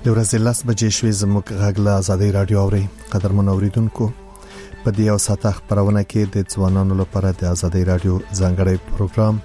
د ورځې 10 بجې شوې زموږ غږ له آزادۍ رادیو اوري. قدرمن اوریدونکو، په دې یو ساعت خبرونه کې د ځوانانو لپاره د آزادۍ رادیو ځانګړی پروګرام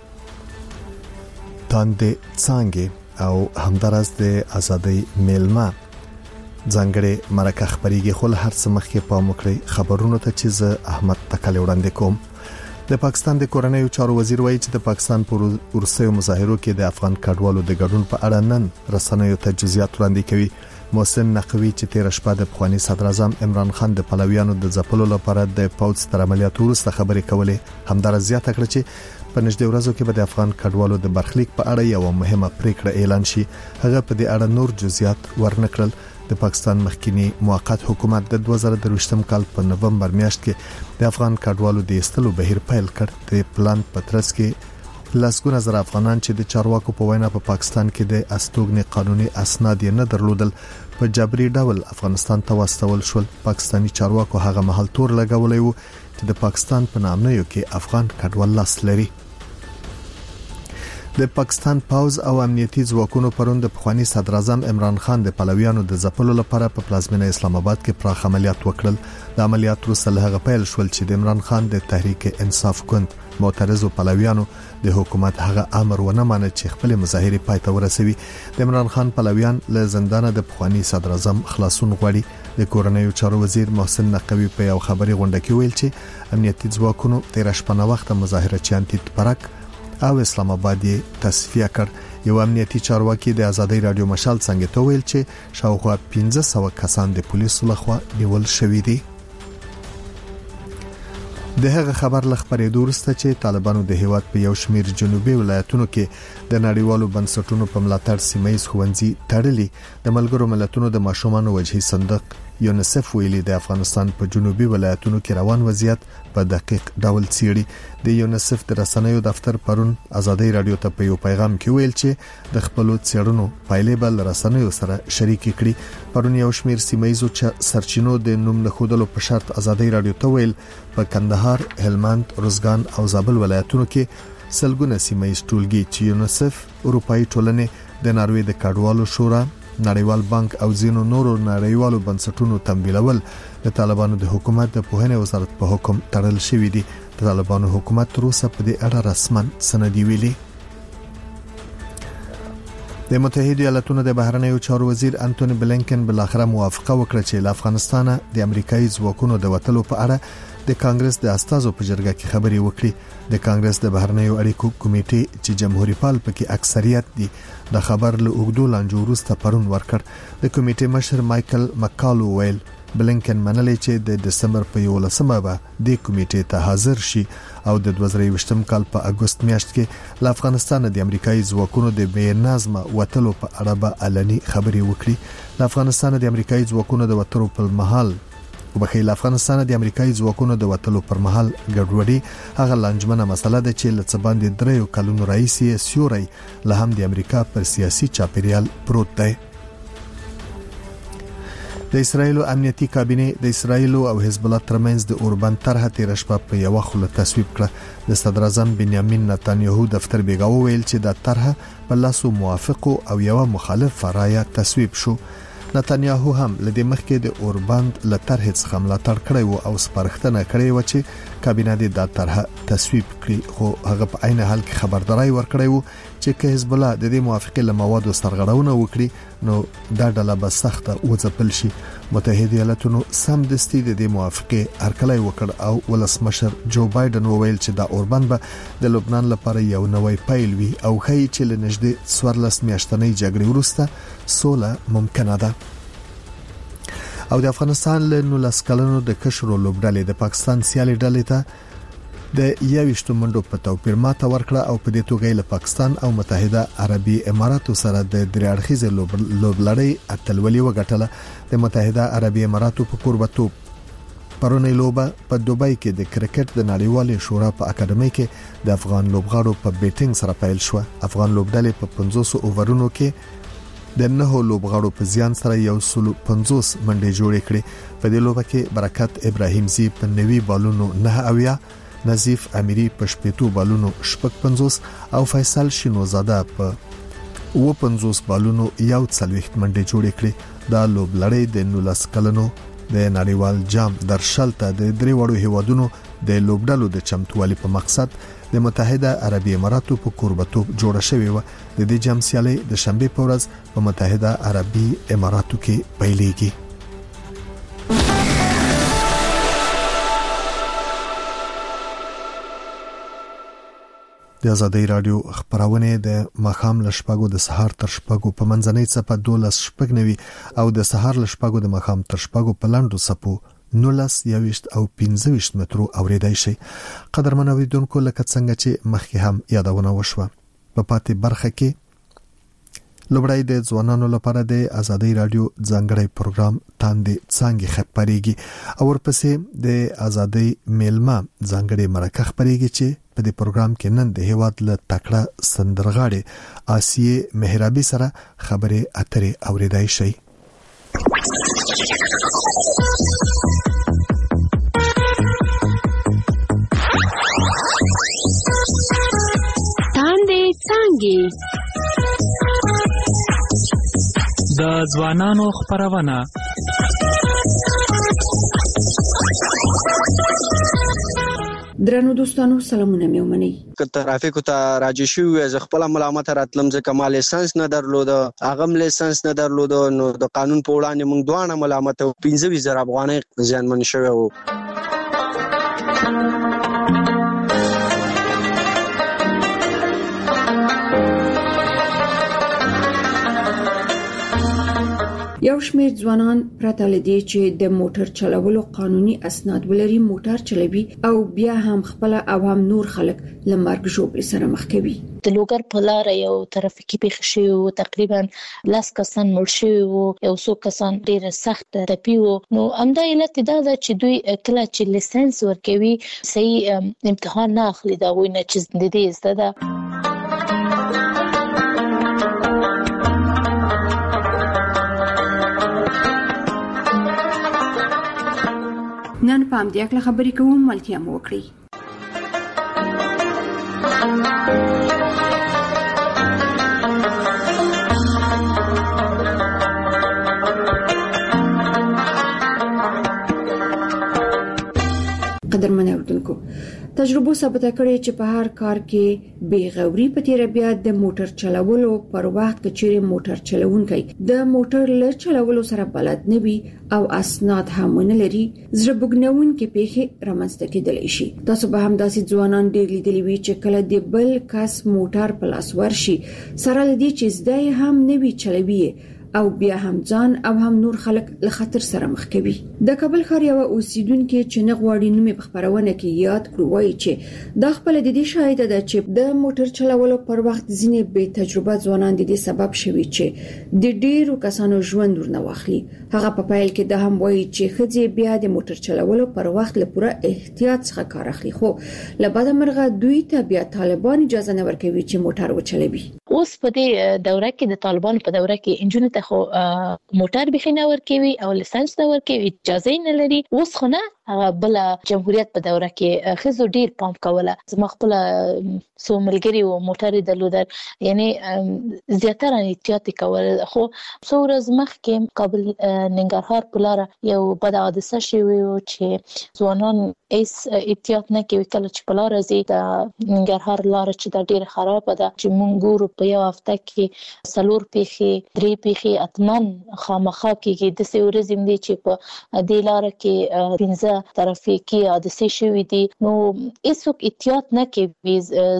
تاندې څنګه او همدارس د آزادۍ میلمه ځانګړی مرکه خبريږي. خو هر څه مخکې په مکرې خبرونو ته چې زه احمد تکل وړاندې کوم. د پاکستان د کورنیو چارو وزیر وایي چې د پاکستان پر ورسېو مظاهرو کې د افغان کډوالو د ګډون په اړه نن رسنیو ته جزئیات وړاندې کوي. محسن نقوی چې تیر شپه د افغاني صدر اعظم عمران خان د پلویانو د ځپلو لپاره د پوځ تر عملیاتو وروسته خبرې کولې، همدارس زیاته کړه چې په نږدې ورځو کې به د افغان کډوالو د برخلیک په اړه یو مهمه پریکړه اعلان شي. هغه په دې اړه نور جزئیات ورنکړل. د پاکستان مخکینی موقت حکومت د 2023م کال په نومبر میاشت کې د افغان کډوالو د ایستلو بهیر پیل کړ. د پلان پترس کې لسګونه زره افغانان چې د چارواکو په وینا په پاکستان کې د استوګنې قانوني اسناد نه درلودل په جبري ډول افغانستان ته واستول شول. پاکستاني چارواکو هغه مهال تور لګولې وو چې د پاکستان په نامنیو کې افغان کډوال لاس لري. د پاکستان پوځ او امنیتي ځواکونو پرون د پخوانی صدر اعظم عمران خان د پلویانو د ځپلو لپاره په پلازمینه اسلام آباد کې پراخ عملیات وکړل. د عملیات وروسته له هغه پیل شول چې د عمران خان د تحریک انصاف ګوند معترضو پلویانو د حکومت هغه امر ونه مانه چې خپل مظاهره پای ته ورسوي. د عمران خان پلویان له زندان د پخوانی صدر اعظم خلاصون غواړي. د کورنیو چارو وزیر محسن نقوی په یو خبري غونډه کې ویل چې امنیتي ځواکونو تیر شپه نه وخت مظاهره چانتي تپرک او اسلام آباد یې تصفیه کړ. یو امنیتي چارواکي د آزادۍ رادیو مشال څنګه ته ویل چې شاوخوا 1500 کسان د پولیسو لخوا نیول شوي دي. د هغه خبر لخبرې دورسته چې طالبانو د هیواد په یو شمیر جنوبي ولایتونو کې د نړیوالو بنسټونو په ملاتړ سیمایي ښوونځي تړلي. د ملګرو ملتونو د ماشومانو وجهي صندوق یونیسف ویلي د افغانستان په جنوبي ولایتونو کې روان وضعیت په دقیق ډول څیړي. د یونیسف د رسنیو دفتر پرون آزادۍ رادیو ته په یو پیغام کې ویل چې د خپل څېړنو پایلې بل رسنیو سره شریک کړي. پرون یو شمیر سیمایي سرچینو د نوم نه خودلو په شرط آزادۍ رادیو ته ویل په کندهار، هلمند، روزګان او زابل ولایتونو کې سلګونه سیمایي ټولګي چې یونیسف، اروپאי ټولنې، د ناروې د کډوالو شورا، نړیوال بانک او ځینو نورو نړیوالو بنسټونو تمویلول د طالبانو د حکومت د پوهنې وزارت په حکم تړل شوې دي. د طالبانو حکومت تر اوسه په دې اړه رسماً سندي ویلي. د متحده ایالاتونو د بهرنیو چارو وزیر انټونی بلینکن بل اخر موافقه وکړه چې له افغانستان د امریکایي ځواکونو د وټلو په اړه د کانګرس د استازو په جرګه کې خبري وکړي. د کانګرس د بهرنیو اړیکو کمیټې چې جمهوریت پال پکې اکثریت دي د خبر له اوګدو لانجو وروسته پرون ورکړ. د کمیټې مشر مایکل مکالو ویل بلینکن منلې چې د دسمبر په 11مه به د کمیټې ته حاضر شي او د 2023م کال په اگست میاشت کې له افغانستان د امریکایي ځواکونو د بې نظمه وټلو په اړه به علني خبري وکړي. له افغانستان د امریکایي ځواکونو د وټلو په مهال افغانستان د امریکایي ځواکونو د وټلو پر مهال ګډوډي هغه لنجمنه مسله ده چې لڅ باندې 3 کلونو رئیس سیوري له هم د امریکا پر سیاسي چاپیریال پروت دی. د اسرایل امنیتي کابینه د اسرایل او حزب الله ترمنځ د اوربند طرحه تیر شپه په یو خله تصویب کړه. د صدر اعظم بنیامین نتانیاهو دفتر بیګاو ویل چې د طرحه په لاسو موافق او یو مخالف رایه تصویب شو. نتانیاهو هم لدې مخکې د اوربند له طرحې څخه ملاتړ کړی و او سپارښتنه کړې و چې کابینه د طرحه تصویب کړي، خو هغه په عین حال کې خبرداري ورکړی و چې که حزب الله د دې موافقه له موادو سرغړونه وکړي نو دا ډله به سخته وځپل شي. متحده ایالاتونو سم دستي د دې موافقه هرکلی وکړ او ولسمشر جو بایدن وویل چې دا اوربند به د لبنان لپاره یو نوې پیل وي او ښایي چې له نږدې 14 میاشتنۍ جګړې وروسته سوله ممکنه ده. او د افغانستان له 19 کلونو د کشرو لوبډلې د پاکستان سیالي ډلې ته د 21 منډو په توپیر ماته ورکړه او په دې توګه له پاکستان او متحده عربي اماراتو سره د درېړخیزه لوبلړۍ اتلولي وګټله. د متحده عربي اماراتو په قربتوب پرونی لوبه په دوبۍ کې د کرکټ د نړیوالې شورا په اکاډمۍ کې د افغان لوبغاړو په بیټینګ سره پیل شو. افغان لوبډلې په 500 اوورونو کې د 9 لوبغاړو په زیان سره 150 منډې جوړې کړې. په دې لوبه کې برکت ابراهیمزی په 90 بالونو 9 اویا، نظیف امیری په 80 بالونو 50 او فیصل شینوزاده په 50 بالونو یو 40 منډه جوړ کړې. دا لوبلړۍ د 19 کلنو د نړیوال جام درشلته د درې وړو هیوادونو د لوبډلو د چمتووالي په مقصد د متحده عربی اماراتو په قربتوب جوړه شوې و. د دې جام سیالي د شنبه په ورځ په متحده عربی اماراتو کې پیلېږي. د آزادۍ رادیو خبرونه د مخام لشپاګو د سهار تر شپاګو په منځنۍ صفه 12 شپګنوي او د سهار لشپاګو د مخام تر شپاګو په لاندو صفو 19 او 15 مترو اوریدای شي. قدرمن اوریدونکو لکه څنګه چې مخکې هم یادونه وشوه په پاتې برخه کې لوبړای د ځوانانو لپاره د آزادۍ رادیو ځانګړی پروګرام تاندې څنګه خبريږي او ورپسې د آزادۍ میلمه ځانګړی مرکه خبريږي چې په دې پروګرام کې نن د هیواد له تکړه سندرغاړي آسیه مهرابي سره خبرې اترې اوریدای شي. تاندې څنګه د ځوانانو خبرونه. درنو دوستانو سلامونه مې ومنئ. که ترافیکو ته راځي شو ز خپل ملامت راتلم ځکه ما لیسنس نه درلود، اغم لیسنس نه درلود، نو د قانون په وړاندې موږ دوه ملامت او 15,000 افغانۍ ځانمن شوی وو. یو شمېر ځوانان پرته لدی چې د موټر چلولو قانوني اسناد ولري موټر چلوي او بیا هم خپل عوام نور خلک لمرګ ژوبل سره مخ کوي. د لوګر په لار یو ترافیکي پیښه شوه، تقریبا 10 کسان مړ شوي وو، یو څو کسان ډیر سخت ټپي وو. نو همدا علت دا ده چې دوی کله چې لیسنس ورکوي صحیح امتحان نه اخلي دا وینه چې د دې زده ده. نن په دې اړه خبرې کوم ملتیا مو وکړي. قدرمن اوریدونکو تجربه ثابت کړي چې په هر کار کې بیغوري په تیر بیا د موټر چلولو پر وخت کې چیرې موټر چلوونکی د موټر له چلولو سره بلد نه وي او اسناد هم نه لري زړه بګنون کې پیښه رامنځته کېدلی شي. تاسو به هم داسې ځوانان ډېر لیدلی وي چې کله د بل کس موټر په لاس ورشي سره لدی چې زده هم نه وي چلوي او بیا هم ځان او هم نور خلک له خطر سره مخ کوي. د کابل ښار یو اوسیدونکو چې نه غواړي نومي په خبرونه کې یاد کړو وایي چې د خپل د دې شاهد ده چې د موټر چلولو پر وخت ځینې بې تجربه ځوانان د دې سبب شوي چې د ډیرو کسانو ژوند ورنه واخلي. هغه په پایل کې د هم وایي چې خځې بیا د موټر چلولو پر وخت له پوره احتیاط څخه کار اخلي، خو لبعد مرغه دوی ته بیا طالبان اجازه نه ورکوي چې موټر وچلوي. اوس په دې دوره کې د طالبان په دوره کې انجونو ته خو موټر بخینه ورکوي او لیسنس نه ورکوي، اجازه نه لري. اوس خو نه هغه بل جمهوریت په دوره کې خزو ډیر پام کوله. زما خپل سو ملګری او موټر درلودل، یعنی زیاتره احتیاط کول. خو څو ورځې مخکې کابل ننګرهار په لار یو بد حادثه شوه چې ځوانان ایس احتیاط نه کوي. کله چې په لار زی د ننګرهار لار چې د ډیر خراب ده چې مونږ ګورو په یو هفته کې سلور پیخي درې پیخي اتمن خامخا کېږي. د څو ورځې مې چې په دې لار کې 15 ترافیکي حادثه شوې دي. نو هیڅوک احتیاط نه کوي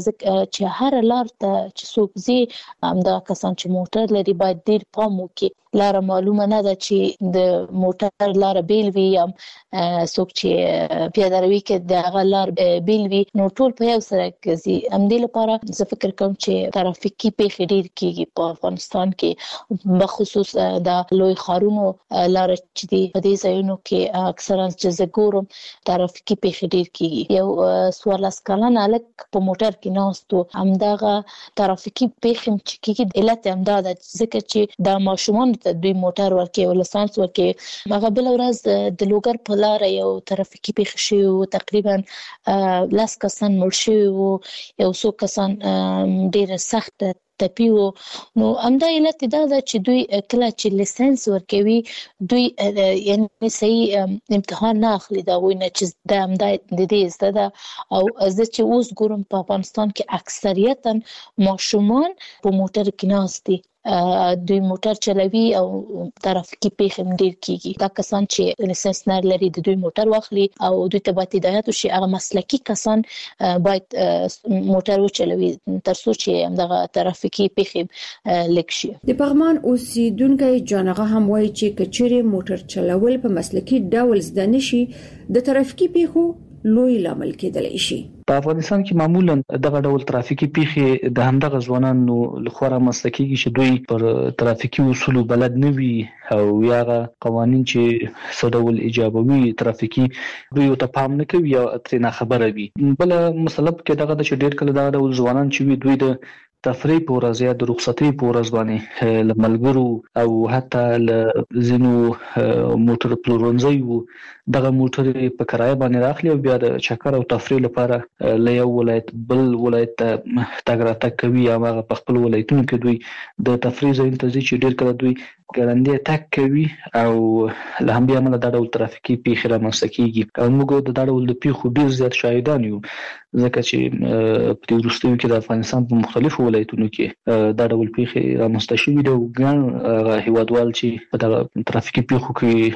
چې هر لار ته چې څوک زی همدا کسان چې موټر لري باید ډیر پام وکړي. لار معلومه نه ده چې د موټر لار بیل وي یا څوک چې پیاده روي کې د هغه لار بیل وي، نو ټول په یو سره کوي. همدې لپاره زه فکر کوم چې ترافیکي پیښې ډیر کیږي په افغانستان کې، بخصوص د لوی ښارونو لار چې دی په دې ځایونو کې اکثرا چې زګورم ترافیکي پیښې ډیر کیږي. یو سوال اسکلن الک په موټر کې ناستو همدغه ترافیکي پیښې چې کیږي علت همدا ده ځکه چې د ماشومان ته دوی موټر ورکوي او لیسانس ورکوي. هغه بل ورځ د لوګر په لار یو ترافیکي پیښه شوه، تقریبا 10 کسان مړ شوي وو، یو څو کسان ډیر سخت تپی وو. نو همدا علت دا ده چې دوی کله چې لیسنس ورکوي دوی یعنی صحیح امتحان نه اخلي دا وینه چې د همدا د دې زده ده. او زه چې اوس ګورم په افغانستان کې اکثریتا ماشومان په موټر کې ناست دي، دوی موټر چلوي او ترافیکي پیښې ډېر کیږي. دا کسان چې لیسنس نه لري د دوی موټر واخلي او دوی ته باید هدایت وشي هغه مسلکي کسان باید موټر وچلوي ترڅو چې همدغه ترافیکي پیښې لږ شي. د پغمان اوسیدونکو جانغه هم وایي چې کچېره موټر چلول په مسلکي ډول زده نشي د ترافیکي پیښو لوی لامل کېدلی شي. په افغانستان کې معمولا دغه ډول ترافیکي پیښې د همدغه ځوانانو لخوا رامنځته کیږي چې دوی پر ترافیکي اصولو بلد نه وي او یا قوانین چې څه ډول ایجابوي ترافیکي دوی ته پام نه کوي یا ترې نه خبره وي. بل مسله کې دغه د چې ډېر کله دغه ډول ځوانان چې وي دوی د تفریح په ورځ یا د رخصتۍ په ورځ باندې له ملګرو او حتی له ځینو موټر پلورنځیو دغه موټر په کرایه باندې راخلي او بیا د چکر او تفریح لپاره له یو ولایت بل ولایت ته تګ راتګ کوي. هغه په خپل ولایتونو کې دوی د تفریح ځایونو ته ځي چې ډېر کله دوی ګړندی تګ کوي او له همدې امله دا ډول ترافیکي پیښې رامنځته کیږي. او موږ د دا ډول د پیښو ډېر زیات شاهدان یو ځکه چې په دې وروستیو کې د افغانستان په مختلفو ولایتونو کې دا ډول پیښې رامنځته شوي دي او ګڼ هیوادوال چې په دغه ترافیکي پیښو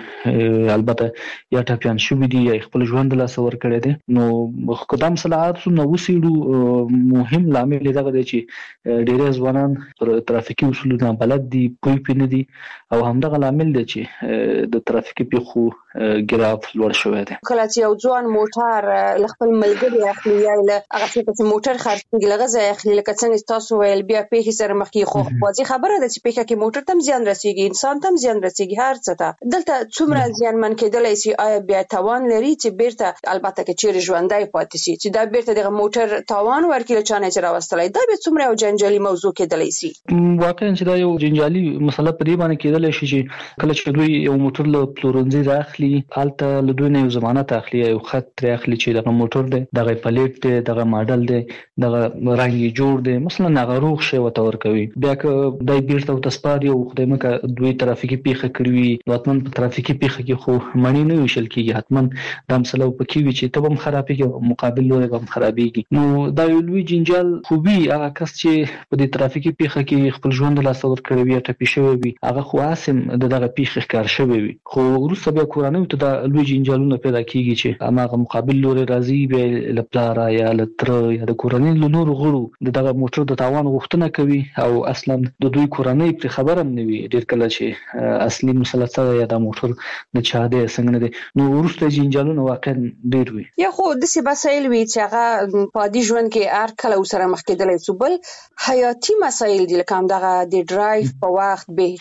کې البته یا ټپیان شوي دي یا خپل ژوند له لاسه ورکړی دی. نو قدم صلاحات نو وسیړو مهم لامل دغه دی چې ډېر ځوانان پر ترافیکي اصولو نه بلد دي، پوه پې نه دي او همدغه لامل دی چې د ترافیکي پیښو ګراف لوړ شوی دی. کله چې یو ځوان موټر له خپل ملګري اخلي یا له هغه چې موټر خرڅېږي له غزه اخلي لکه څنګه تاسو ویل بیا پیښې سره مخ کې خو واضح خبره ده چې پیښه کې موټر تم زیان رسیږي، انسان تم زیان رسیږي، هر څه ته دلته څومره زیانمن کېدلی شي. آیا بیا توان لري چې بیرته البته کې چیرې ژوندۍ پاتې شي چې دا بیرته دغه موټر توان ورکړي له چا نه چې راوستلی دا به څومره یو جنجالي موضوع کېدلی شي؟ واقعا چې دا یو جنجالي مسله په دې باندې کېدلی شي چې کله چې دوی یو موټر له پلورنځي راخلي هلته له دوی نه یو ضمانت اخلي، یو خط ترې اخلي چې دغه موټر دی، دغه پلیټ دی، دغه ماډل دی، دغه رنګ یې جوړ دی، مثلا هغه روغ شی ورته ورکوي. بیا که دای بیرته ورته سپاري او خدای مکه دوی ترافیکي پیښه کړې وي نو حتما په ترافیکي پیښه کې خو مڼې نه ویشل کېږي، حتما دا مسله پکې وي چې ته به هم خرابېږي مقابل لوری به هم خرابېږي. نو دا یو لوی جنجال خو وي. هغه کس چې په دې ترافیکي پیښه کې خپل ژوند له لاسه ورکړی وي یا ټپي شوی وي هغه خو اسم د دغه پیښې ښکار شوی وي، خو وروسته بیا کورنۍ ته دا لوی جنجالونه پیدا کېږي چې هغه مقابل لوری راځي بیا له پلاره یا له تره یا د کورنۍ له نورو غړو دغه موټر د تاوان غوښتنه کوي او اصلا د دوی کورنۍ پرې خبره هم نه وي ډېر کله چې اصلي مسله څه یا د موټر د چا دی څنګه نه دی. نو وروسته جنجالونه واقعا ډېر وي. یا خو داسې مسایل وي چې هغه په عادي ژوند کې هر کله ورسره مخ کېدلی شو. بل حیاتي مسایل دي لکه همدغه د ډرایو په وخت بې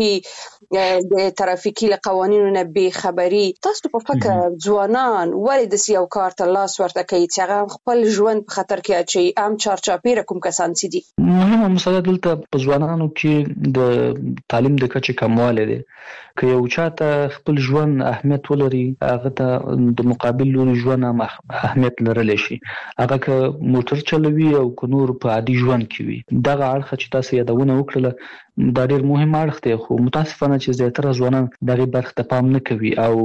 احتیاطي، د ترافیکي له قوانینو نه بې خبري. تاسو په فکر ځوانان ولې داسې یو کار ته لاس ورته کوي چې هغه خپل ژوند په خطر کې اچوي؟ عام چارچاپېره کوم کسان چې دي؟ مهمه مسله دلته په ځوانانو کې د تعلیم د کچې کموالی دی. که یو چاته خپل ژوند اهمیت ولري هغه ته د مقابل لوري ژوند هم اهمیت لرلی شي، هغه که موټر چلوي او که نور په عادي ژوند کې وي. دغه اړخ چې تاسو یادونه وکړله دا ډېر مهم اړخ دی، خو متاسفانه چې زیاتره ځوانان دغه برخه ته پام نه کوي او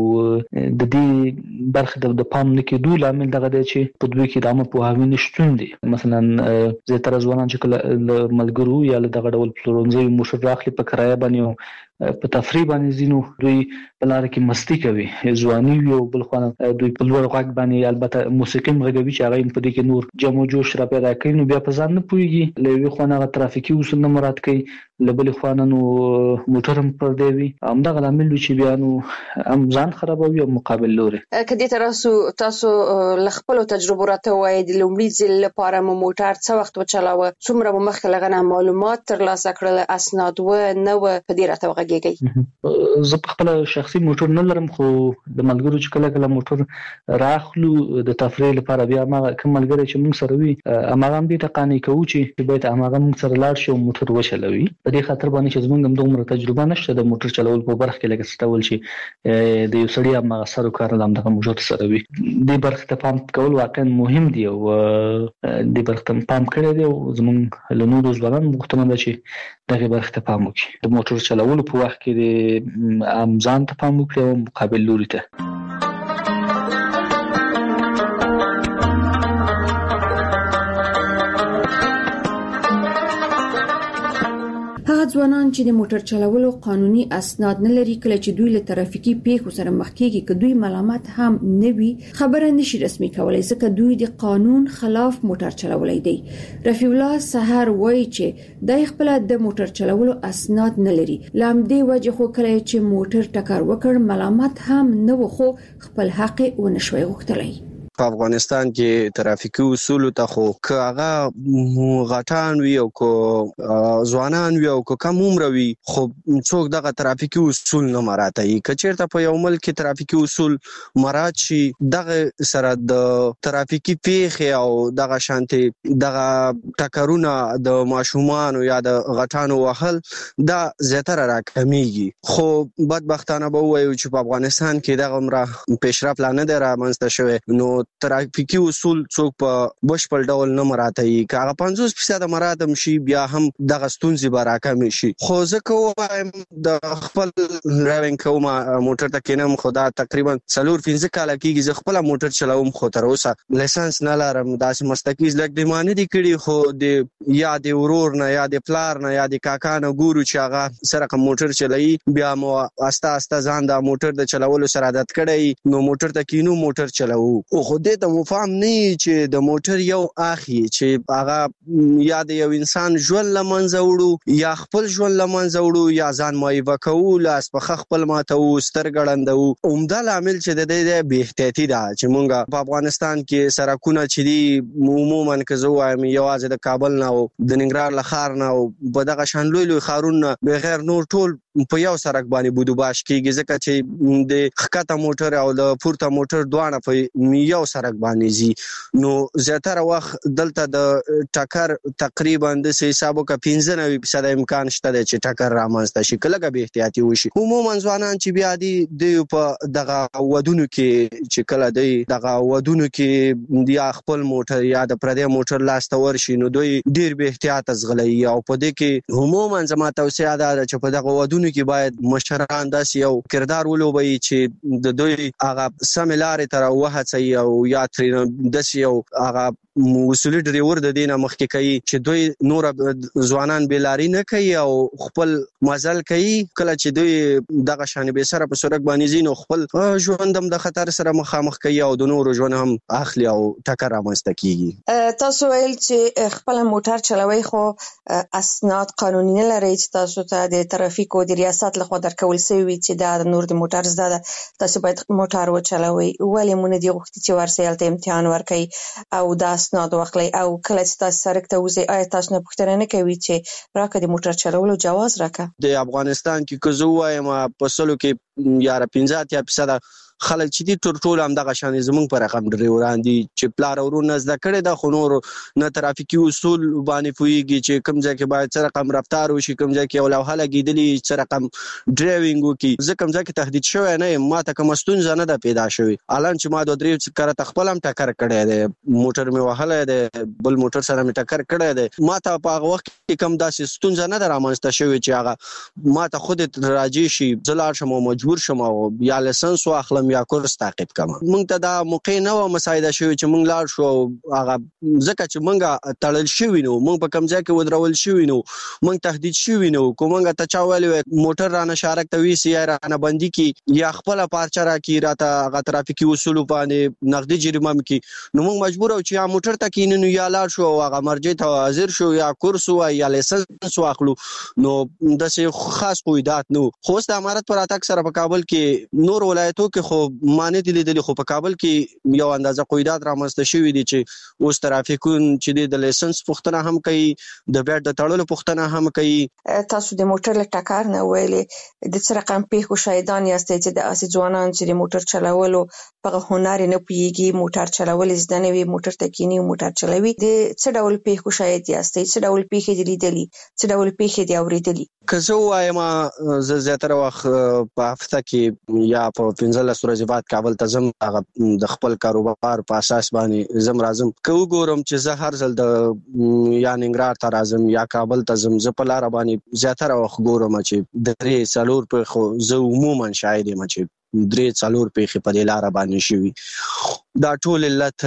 د دې برخه د پام نه کېدو لامل دغه دی چې په دوی کې د عامه پوهاوي نشتون دی. مثلا زیاتره ځوانان چې کله له ملګرو یا له دغه ډول پلورنځیو موټر راخلي په کرایه باندې په تفریح باندې ځینو دوی په لاره کې مستی کوي، ځواني وي او بل خو دوی په لوړ غږ باندې البته موسیقي هم غږوي چې هغه په دې کې نور جم او جوش را پیدا کوي. نو بیا په ځان نه پوهېږي، له یوې خوا هغه ترافیکي اصول نه مراعات کوي، له بلې خوا نو موټر هم پردی وي. همدغه لامل وي چې بیا نو هم ځان خرابوي او مقابل لوري. که دې تاسو له خپلو تجربو راته ووایئ د لومړي ځل لپاره مو موټر څه وخت وچلاوه، څومره مو مخکې له هغه نه معلومات ترلاسه کړل، اسناد و نه و، په دې راته وغږېږئ. زه په خپله شخصي موټر نه لرم خو د ملګرو چې کله موټر راخلو د تفریح لپاره بیا ما کوم ملګری چې موږ سره وي اماغه هم دې تقانی کوي چې باید اماغه موږ سره لاړ شو موټر وشلوي. په دې خاطر باندې چې زمونږ هم دومره تجربه نشته د موټر چلول په برخه کې لکه ستول شي د یو سړي اماغه سره کار نه د موټر سره وي. دې برخه ته پام کول واقعا مهم دی او دې برخه ته پام کړی دی او زمونږ له نورو ځوانانو مختمن ده چې دغه برخه ته پام وکړي. د موټر چلولو په وخت کې د امزان ته پام وکړي او مقابل لوري ته. ځوانان چې د موټر چلولو قانوني اسناد نه لري کله چې دوی له ترافیکي پیښو سره مخ کیږي که دوی ملامت هم نه وي خبره نشي رسمي کولای ځکه دوی د قانون خلاف موټر چلولای دی. رفیع الله سحر وایي چې د خپل د موټر چلولو اسناد نه لري لامدې وجه خو کله چې موټر ټکر وکړ ملامت هم نه وخو خپل حق ونشوي غوښتلای. په افغانستان کې ترافیکي اصول ته خو هغه غټان وي او کو ځوانان وي او کو کم عمر وي خو څوک دغه ترافیکي اصول نه مراعاتي. کچېرته په یو ملک کې ترافیکي اصول مراعات شي دغه سره د ترافیکي پیښې او دغه شانتي دغه ټکرونه د ماشومان یا د غټانو وهل دا زیاتره راکميږي. خو بدبختانه به وایو چې په افغانستان کې دغه عمره پیشرفت نه دی رامنځته شوی نو ترافیکي اصول څوک په بشپړ ډول نه مراعاتي. که هغه 50% مراعاتم شي بیا هم دغه ستونزې به راکمې شي. خو ځکه وایم د خپل ډرایوینګ کوم موټر ته کینم خو دا تقریبا 4-5 کال کېږي زه خپل موټر چلاوم خو تر اوسه لایسنس نه لرم. داسې مستقیز لګ د معنی دي کړي خو د یا د ورور نه یا د پلار نه یا د کاکا نه ګورو چې هغه سره موټر چلایي بیا مو آسته ځان د موټر د چلولو سره عادت کړی نو موټر ته کینو موټر چلاو. خو دې ته مفهوم نه چې د موټر یو اخی چې هغه یا د یو انسان ژوند لمنځه وړو یا خپل ژوند لمنځه وړو یا ځان مایوه کول اس په خپل ماته او سترګړندو عمده عامل چې د دې به احتیاطي ده چې مونږ په افغانستان کې سرکونه چې دی عموما که زه وایم یوازې د کابل نه او د ننګرهار لخر نه او په دغه شان لوی خارونه بغیر نور ټول په یو سرک باندې بودوباش کیږي ځکه چې د خکته موټر او د پورته موټر دواړه په یو سرک باندې زی نو زیاتره وخت دلته د ټکر تقریبا د حسابو کا 95% امکان شته چې ټکر رامنځته شي کله به احتیاطي وشي. عموما ځوانان چې بیا دي په دغه ودونو کې چې کله دی دغه ودونو کې دی خپل موټر یا د پردي موټر لاسته ورشي نو دوی ډیر به احتیاط ازغلي او په دې کې عموما زما توصيه ده چې په دغه ودونو کې باید مشران داسې یو کردار ولوبي چې د دوی هغه سملارې تر وهڅي او یا تر داسې یو هغه وسولي ډریور د دینه مخکې کوي چې دوی نور ځوانان بیلاری نه کوي او خپل مزل کوي کله چې دوی دغه شان به سره په سرک باندې زینو خپل ژوندم د خطر سره مخامخ کوي او د نور ژوند هم اخلي او ټکر رامنځته کیږي. تاسو ویل چې خپل موټر چلوي خو اسناد قانوني نه لري چې تاسو ته د ترافیک او د ریاست لخوا درکول شوی چې دا نور د موټر زده تاسو باید موټر وچلوي ولې مونږ دی غوښتي چې ورسېل ته امتحان ورکړي او دا اسناد واخلي او کله چې تاسو سرک ته وځي آیا تاسو نه پوښتنه نه کوي چې راکړه د موټر چلولو جواز راکړه؟ د افغانستان کې که زه وایم په سلو کې یا 15% خلک چې دي ټول هم دغه شان زمونږ پر رقم ډریوران دي چې پلار ورونه زده کړي د خنور نه ترافیکي اصول باندې پويږي چې کوم ځای کې باید سره رقم رفتار وشي کوم ځای کې ولو حاله کېدلی چې رقم ډرایوینګ وکي ځکه کوم ځای کې تهدید شوی نه ما ته کوم ستونزه نه ده پیدا شوی الان چې ما د درې کړه تخپل هم ټکر کړی دی موټر می وهله دی بل موټر سره می ټکر کړی دی ما ته په هغه وخت کې کوم داسې ستونزه نه ده رامنځته شوی چې هغه ما ته خود راځي شي زلار شم او مجبور شم او یا لایسنس واخلم یا کورس تعقیب کما مونږ ته دا موقع نه و مساعده شوی چې مونږ لاړ شو هغه ځکه چې مونږه تړل شوی نو مونږ په کوم ځای کې ودرول شوی نو مونږ تهدید شوی نو کومنګ ته چا ویل موټر رانه شارک ته وی سی رانه بندي کی یا خپل پارچه را کی راته هغه ترافیکي اصول باندې نقدي جریمه کی نو مونږ مجبور او چې یا موټر ته کینې نو یا لاړ شو هغه مرجع ته حاضر شو یا کورس یا لایسنس واخلو نو د څه خاص قواعد نو خو د امارت پر اتاک سره په کابل کې نور ولایتو کې خو خو معنی دي لیدل خو په کابل کې یو اندازه قیودات رامنځته شوې دي چې اوس ترافیکون چې د لایسنس پوښتنه هم کوي د بیټ د تړلو پوښتنه هم کوي. تاسو د موټر له ټکر نه ویلې د څه رقم پیښو شاهدان یاستئ چې د اسې ځوانان چې د موټر چلولو په هنر نه پیږي موټر چلول زده نه وي موټر تکینی موټر چلوي د څه ډول پیښو شاهد یاستئ څه ډول پیښې دي لیدلې څه ډول پیښې دي اوریدلې؟ که زه وایم زه زیاتره وخت په هفته کې یا په 15 ورځې بعد کابل ته ځم د خپل کاروبار په اساس باندې زم راځم که وګورم چې زه هر ځل د یا ننګرهار ته راځم یا کابل ته ځم زه په لار باندې زیاتره وخت ګورم چې درې څلور په خو زه عموما شاهد یم چې درې څلور په په لار باندې شوي دا ټول علت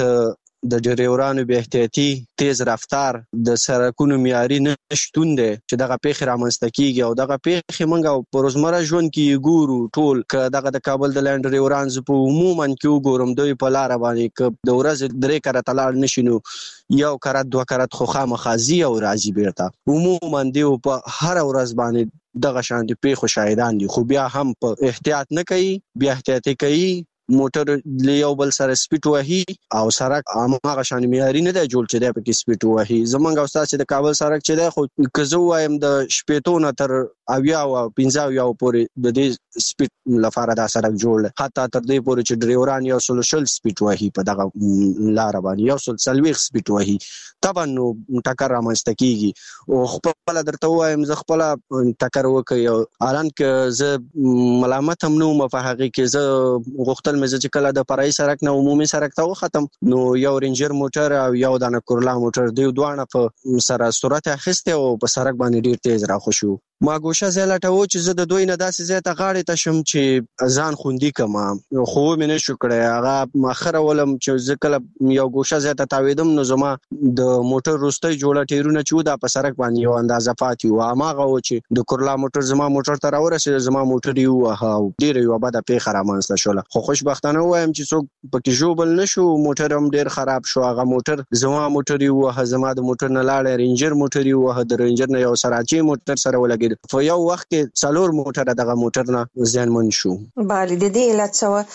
د ډرایورانو بې احتیاطي تیز رفتار د سړکونو معیاري نشټون دی چې دغه پیښې رامنځته کیږي او دغه پیښې موږ په روزمره ژوند کې ګورو ټول که دغه د کابل د لاند ډرایوران زه په عموما کې وګورم دوی په لار باندې که د ورځې 3 کرته لاړ نشي نو یو کرت 2 کرت خو خامخا ځي او راځي بیرته عموما دی په هر ورځ باندې دغه شان دي پیښو شاهدان دي خو بیا هم په احتیاط نه کوي بیا احتیاطي کوي موټر یو بل سره سپیډ وهي او سړک هغه شان معیاري نه دی جوړ چې دی پکې سپیډ وهي زمونږ استاد چې د کابل سړک چې دی خو که زه وایم د شپېتو نه تر 80 او 15 پورې د دې سپیډ لپاره دا سړک جوړ دی حتی تر دې پورې چې ډرایوران یو سلوشل سپیډ وهي په دغه لار باندې یو سلويخ سپیډ وهي طبعا نو ټکر رامنځته کیږي او خپل درته وایم زه خپل ټکر وکړ الان که زه ملامت هم نو مفاهغه کې زه غوښتل مې چې کله د فرعي سړک نه عمومي سړک ته وختم نو یو رینجر موټر او یو د کورلا موټر دوی دوانه په سره سرعت اخیسته او په سړک باندې ډیر تیز راخوشو ما ګوشه زلټه و چې زه د دوی نه داسې زیاته غاړې ته شم چې ځان خوندي کما خو مې نه شو کړی هغه مخره ولم چې زه کله یو ګوشه زیاته تاویدم نو زما د موټر روستۍ جوړه ټیرونه چې دا په سړک باندې یو اندازه پاتې و هغه و چې د کورلا موټر زما موټر ته راورسېد زما موټر یو او ډیر یو بده پیښه رامنځته شوله خو خوشبختانه وایم چې څوک پکې جوړ نشو موټر هم ډیر خراب شو هغه موټر زما موټر یو زما د موټر نه لاړ رینجر موټر یو د رینجر نه یو سراچی موټر سره ولګي په یو وخت کې څلور موټر دغه موټر نه زیانمن شو bali د دې علت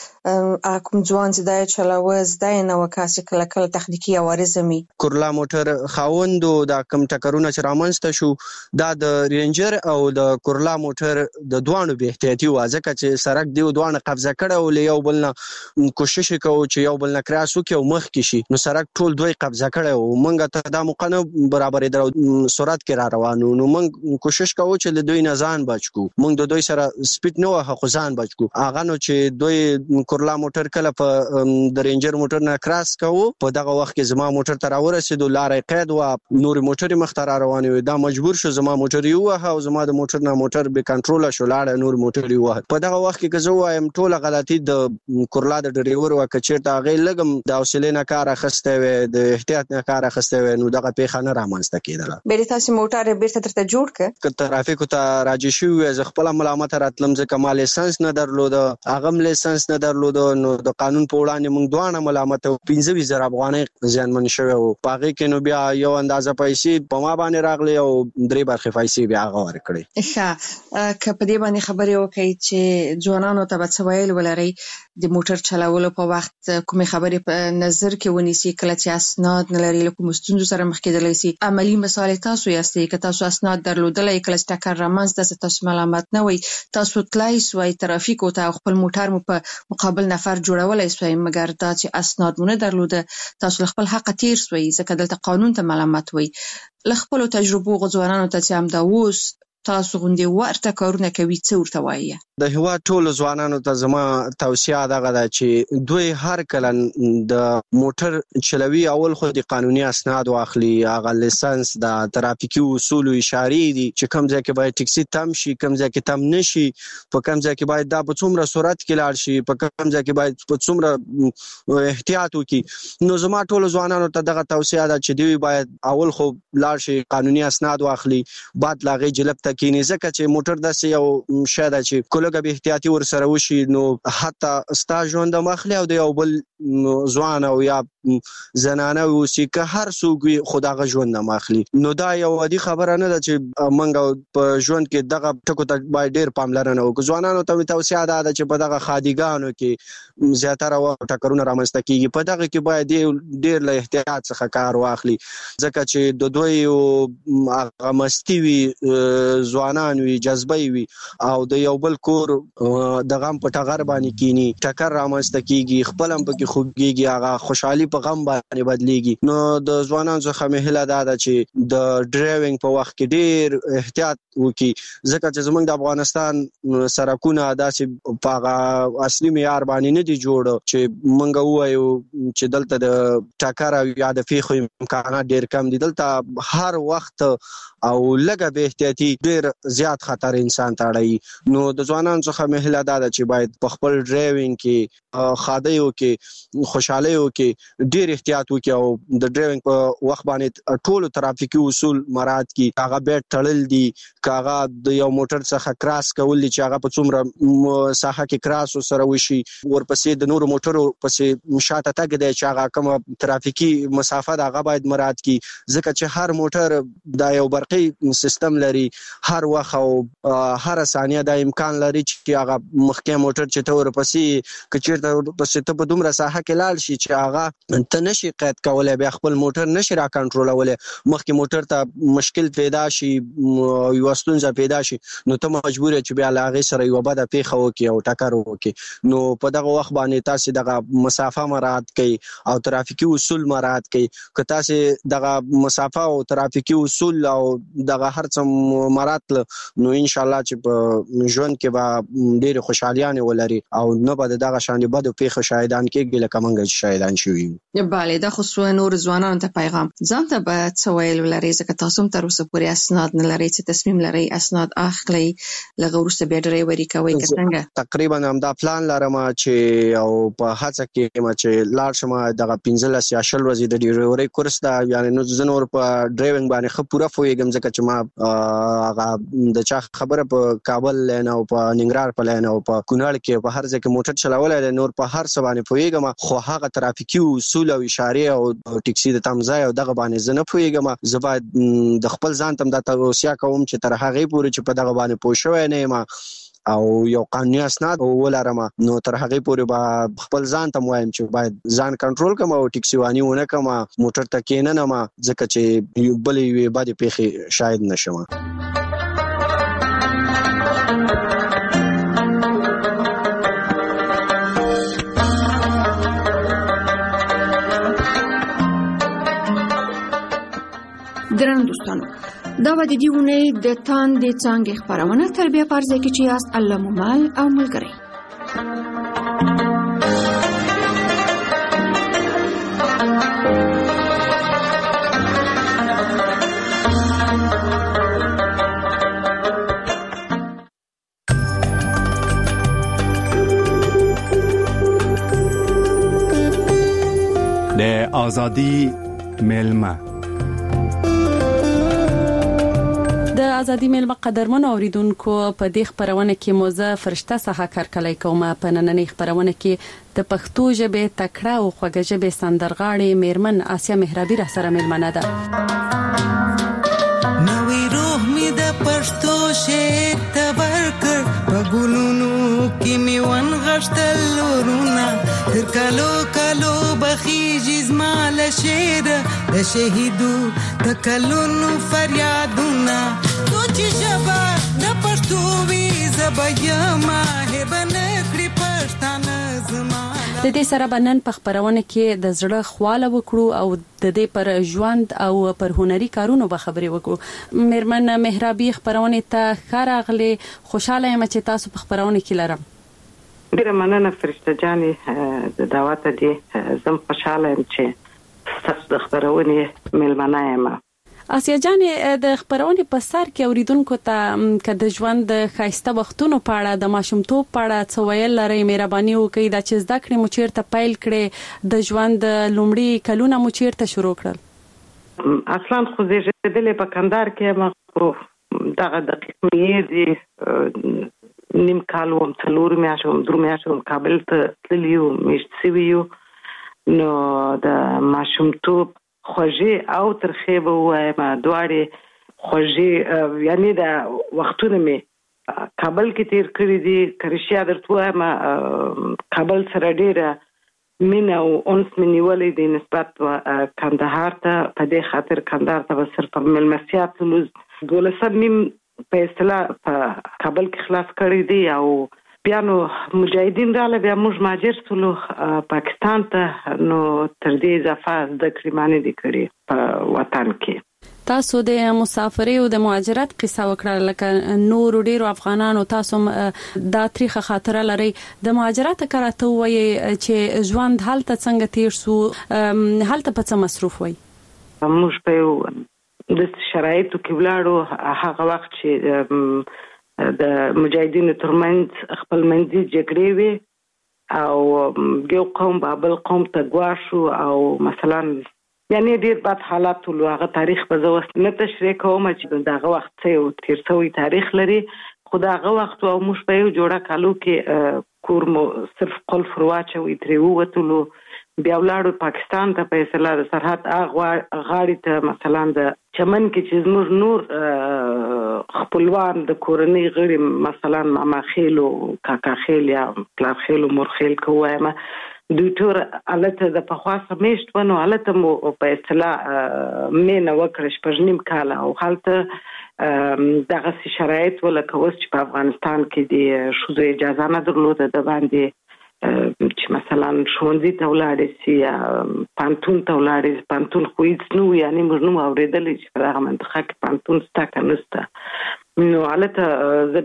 څه کوم ځوان چې دا چلاوه زده نه وکاسي کله کله تخنیکی عوارضمي کورلا موټر خاوندو دا کم ټکرونه چې رامنځته شو دا د رینجر او د کورلا موټر د دوانو به احتیاطي وازکه چې سړک دی دوانه قبضه کړه او یو بل نه کوشش کوو چې یو بل نه کراس وکړو مخ کې شي نو سړک ټول دوی قبضه کړه او مونږ ته دا مقنه برابرې درو سرعت کې را روانو نو مونږ کوشش کوو چې دوی نه ځان بچو مونږ د دوی سره سپیډ نه وه خو ځان بچو هغه نو چې دوی کورلا موټر کله په د رینجر موټر نه کراس کوو په دغه وخت کې زما موټر ته راورسېدو لارې قید و نور موټر مخ ته را روان وي دا مجبور شو زما موټر یو او زما د موټر نه موټر به کنټرول شو لاړ نور موټر یو په دغه وخت کې که زه وایم ټوله غلطي د کورلا د ډرایور و کچېرته هغه لګم د حوصله نه کار اخسته وي د احتیاط نه کار اخسته وي نو دغه پیښه نه رامنځته کېدله به تاسو موټر بیرته درته جوړ ک ترافیک ته راځي شو ز خپل ملامت راتلم ځکه کمال لایسنس نه درلود هغه لایسنس نه درلود نو د قانون په وړاندې موږ دوه ملامت 15,000 افغانۍ ځانمن شوی او پاغه کې نو بیا یو اندازه پیسې په ما باندې راغلي او درې برخه پیسې بیا هغه ورکړي ښه که په دې باندې خبرې وکړي چې ځوانانو ته به څه ویل ولري د موټر چلولو په وخت کومې خبرې په نظر کې ونیسي کله چې اسناد نه لري کوم ستونزو سره مخ کېدلی شي عملی مثال تاسو یاستئ که تاسو اسناد درلودلای کله چې ټکر رامنځته تاسو ملامت نه وي تاسو تلای سوی ترافیک او ته خپل موټر مو په مقابل نفر جوړولای سوی مګر دا چې اسناد مونږ درلوده تاسو خپل حق تیر سوی ځکه دلته قانون ته ملامت وي ل خپل تجربو غوځوانانو ته چې هم دا اوس تاسو غوندي ورته کارونه کوي څه ورته وایي د هوا ټول ځوانانو ته زما توصیه دغه ده چې دوی هر کله د موټر چلوي اول خو د قانوني اسناد واخلي هغه لایسنس د ترافیکي اصول او اشارې دي چې کوم ځای کې باید ټیکسي تم شي کوم ځای کې تم نشي په کوم ځای کې باید دا په څومره سرعت کې لاړ شي په کوم ځای کې باید په څومره احتیاط وکړي نو زما ټول ځوانانو ته دغه توصیه ده چې دوی باید اول خو لاړ شي قانوني اسناد واخلي بعد لاغې جلب ته کینی ځکه چې موټر داسې یو شی ده چې کولګه به احتیاطي ور سره وشي نو حتی ستا ژوند مخلي او د یو بل ځوان او یا زنانه وسی که هر څوک خدای ژوند مخلي نو دا یو عادي خبره نه ده چې منګه په ژوند کې دغه ټکو ته باید ډیر پاملرنه وکړو. ځوانانو ته توصیه ده چې په دغه خادیګانو کې زیاتره ټکرونه رامنځته کیږي، په دغه کې باید ډیر له احتیاط څخه کار واخلي ځکه چې د دوی هغه مستی وي، ځوانان وي، جذبه وي او د یو بل کور د غم په ټغر باندې کینی ټکر رامنځته کیږي، خپل هم پکې خوږیږي، هغه خوشحالي په غم باندې بدلیږي. نو د ځوانانو څخه مهله ده چې د ډرایوینګ په وخت کې ډیر احتیاط وکړي ځکه چې زمونږ د افغانستان سړکونه داسې په هغه اصلي معیار باندې نه دي جوړ چې مونږ وایو چې دلته د ټکر او یا د پیښو امکانات ډیر کم دي. دلته هر وخت او لږه به احتیاطي ډیر زیات خطر انسان ته اړوي. نو د ځوانانو څخه مهله ده چې باید په خپل ډرایوینګ کې خادیو کې خوشحاليو کې ډیر احتیاط وکړي او د ډرایوینګ په وخت باندې ټول ترافیکي اصول مراعات کړي. هغه بیت تړل دي، هغه د یو موټر څخه کراس کول دي چې هغه په څومره ساحه کې کراس سره وشي، ورپسې د نورو موټرو پسې شاته تګ دی چې هغه کوم ترافیکي مسافه ده هغه باید مراعات کړي ځکه چې هر موټر دا یو برقي سیستم لري، هر وخت او هر ثانیه دا امکان لري چې هغه مخکې موټر چې ته ورپسې کچیرته ورپسې ته په دومره ساحه کې لاړ شي چې هغه ته نشي قید کولای، بیا خپل موټر نشي را کنټرولولای، مخکې موټر ته مشکل پیدا شي، یو ستونزه پیدا شي نو ته مجبور یې چې بیا له هغې سره یوه بده پیښه وکړي او ټکر وکړي. نو په دغه وخت باندې تاسې دغه مسافه مراعات کړئ او ترافیکي اصول مراعات کړئ. که تاسې دغه مسافه او ترافیکي اصول او دغه هر څه مراعات نو انشاءالله چې په ژوند کې به ډېرې خوشحالیانې ولري او نه به د دغه شانې بدو پیښو شاهدان کېږي لکه موږ چې شاهدان شوي یو. بله دا خو نور ځوانانو ته پیغام ځان ته به څه ویل ولرئ ځکه تاسو هم تر اوسه پورې اسناد نه لرئ، څه تصمیم لرئ اسناد اخلئ لږ وروسته بیا ډرایوري کوئ که څنګه؟ تقریبا همدا پلان لرم چې او په هڅه کې یم چې لاړ شم دغه 15 یا 20 ورځې د ډرایوري کورس ته، یعنې نو زه نور په ډرایوینګ باندې ښه پوره پوهېږم ځکه چې ما هغه د چا خبره په کابل لین او په ننګرهار په لین او په کونړ کې په هر ځای کې موټر چلولی دی، نور په هر څه باندې پوهېږم خو هغه ترافیکي اصول او اشارې او ټکسي د تم ځای او دغه باندې زه نه پوهېږم. زه باید د خپل ځان ته دا توصیه کوم چې تر هغې پورې چې په دغه باندې پوه شوی نه یم او یو قانوني اسناد ولرم نو تر هغې پورې به خپل ځان ته وایم چې باید ځان کنټرول کړم او ټکسي واني ونه کړم، موټر ته کېننم ځکه چې بلې یوې بدې پیښې شاید نشم. درنو دوستانو دا به د دې اونۍ د تاندې څانګې خپرونه تربیه په ارزه کې چې یاست الله مو مل او ملګری. د ازادي میلمه د ازادي میلمه قدرمن اوریدونکو په دې خبرونه کې موزه فرشته څخه کارکلای کوم. په نننۍ خبرونه کې د پښتو ژبې تکړه او خوږه ژبې سندرغاړې میرمن آسیا مهرابي را سره میلمنه ده. نوې روح می د پښتو شعر تبرکر په ګلونو کې می ون غشتل ورونه تر کالو کالو بخیږي زما له شعر د شهیدو د کلونو فریادونه چې ژبه د پښتو وي زبېما هبنه کړی پښتانه زما. د دې سره بنن په خبرونه کې د زړه خواله وکړو او د دې پر ژوند او پر هنري کارونو به خبرې وکړو. میرمن مهرابي خبرونه ته خراغله خوشاله یم چې تاسو په خبرونه کې لرم. ډیره مننه فرشته جانې د دعوت دې زم خوشاله یم چې تاسو د خبرونه میلمنه یم. آسیا جانې د خبرونه په سر کې اوریدونکو ته که د ژوند د ښایسته وختونو په اړه د ماشومتوب په اړه څه ویل لرئ مهرباني وکړئ دا چې زده کړې مو چیرته پیل کړې د ژوند لومړي کلونه مو چیرته شروع کړل؟ اصلا خو زیږېدلې په کندهار کې یم خو دغه دقیق مې دي نیم کال وم 4 میاشتې کابل ته تللی یو میشت سوي یو نو د ماشومتوب خوږې او ترخې به ووایم دواړې خوږې یعنی د وختونه مې کابل کې تیر کړي دي که رښتیا درته ووایم کابل سره ډېره مینه او انس مې نیولی دی نسبت کندهار ته په دې خاطر کندهار ته به صرف مېلمستیا تلو 12 نیم په اصطلاح په کابل کې خلاص کړی دی او بیا نو مجاهدین رااله بیا موږ مهاجر شولو پاکستان ته نو تر دې اضافه زده کړې ما نه دي کړې په وطن کې. تاسو د مسافرۍ او د مهاجرت قصه وکړه لکه نور ډیرو افغانانو تاسو دا تاریخ خاطره لري د مهاجرت کراته وایي چې ژوند هلته څنګه تیر سو هلته په څه مصروف وای موږ په د شرایطو کې ولاړو هغه وخت چې د مجاهدینو ترمنځ خپل منځي جګړې وي او یو قوم بل قوم ته ګواښو او مثلا یعنی ډیر بد حالات ولو هغه تاریخ به زه اوس نه تشریح کوم چې دغه وخت څه تیر شوی تاریخ لري خو دغه وخت او موږ په یو جوړه کالو کې کور مو صرف قلف واچوي ترې ووتلو بیا ولاړو پاکستان ته په اصطلاح د سرحد غاړې ته مثلا د چمن کې چې زموږ نور خپلوان د کورنۍ غړي مثلا ماما خیل او کاکا خیل یا پلار خیل او مور خیل کووایم دوی ټول الته د پخوا سمیشت ونه الته مو په اصطلاح مینه وکړه شپږ نیم کال او حالته دغه شرایط ولکه اوس چې په افغانستان کې د شوزو اجازه نه درلوده د باندې چې مثلا ښوونځي ته ولاړې سي یا پانتون ته ولاړې پانتون خو هیڅ نه یعنی موږ نو اورېدلی چې په دغه منطقه کې پانتون شته که نشته نو هلته زه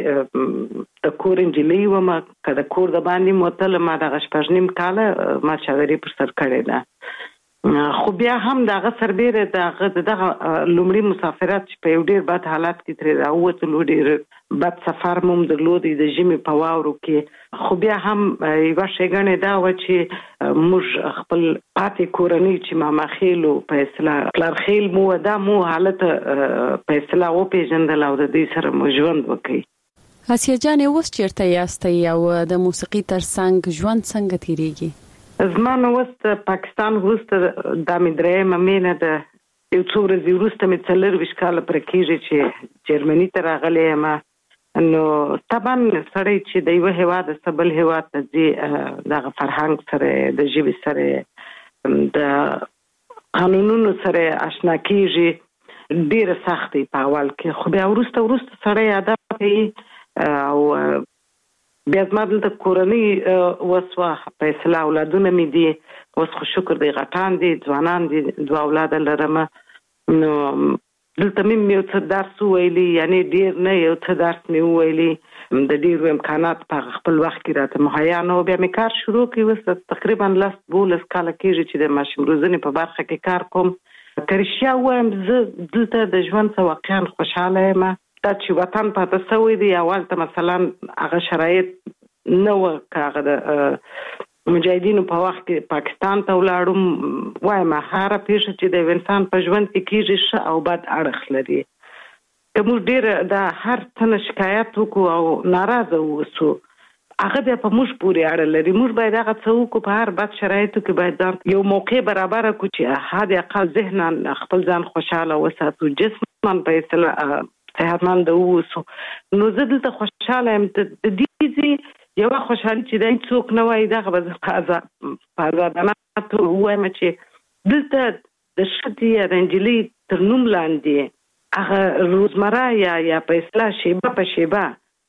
بیخي د کور نجلۍ ومه که د کور د باندې موتله ما دغه شپږ نیم کاله ما چاودري پر سر کړې ده خو بیا هم دغه سربیره دغه لومړي مسافرت چې په یو ډېر بد حالت کې ترې راووتلو ډېر بد سفر مو درلودی د ژمي په واورو کې خو بیا هم یوه ښېګڼې دا وه چې موږ خپل پاتې کورنۍ چې ماما خیل په اصطلاح پلار خیل مو دا مو حالت په اصطلاح وپېژندل او د دوی سره مو ژوند وکړي. اسیا جانې اوس چېرته یاستئ او د موسیقي تر څنګ ژوند څنګه تېرېږي؟ زما نو اوس پاکستان وروسته دا مې درېیمه مینه ده یو څو ورځې وروسته مې 24 کاله پوره کېږي چې جرمني ته راغلی یم نو طبعا سړی چې د یوه هېواد بل هېواد ته ځي دغه فرهنګ سره د ژبې سره د قانونونو سره آشنا کېږي ډېره سخت په اول کې خو بیا وروسته سړی عادت کوي او بیا زما دلته کورنۍ وسوه په اصطلاح اولادونه مې دي اوس خو شکر دی غټان دي ځوانان دي 2 اولاده لرم نو دلته مې یو څه درس وویلي یعنی ډېر نه یو څه درس مې وویلي د ډېرو امکانات په خپل وخت کې راته مهیا نه بیا مې کار شروع کړی اوس تقریبا 12 کاله کېږي چې د ماشوم روزنې په برخه کې کار کوم که رښتیا ووایم زه دلته د ژوند څخه واقعا خوشحاله یم دا چې وطن پاته شوی دی اول ته مثلا هغه شرایط نه وه که هغه د مجاهدینو په وخت کې پاکستان ته ولاړم وایم هره پیښه چې د انسان په ژوند کې کېږي ښه او بد اړخ لري که موږ ډېر د هر څه نه شکایت وکړو او ناراضه واوسو هغه بیا په موږ پورې اړه لري موږ باید هغه څه وکړو په هر بد شرایطو کې باید ځان یو موقع برابره کړو چې حد اقل ذهنا خپل ځان خوشحاله وساتو جسما په اصطلاح صحتمند اوسو نو زه دلته خوشحاله یم د دې یوه خوشحالي چې دی څوک نه وایي دغه به زه په ازادانه توګه ووایم چې دلته د ښځې یا د نجلۍ تر نوم لاندې هغه روزمره یا په اصطلاح شیبه په شیبه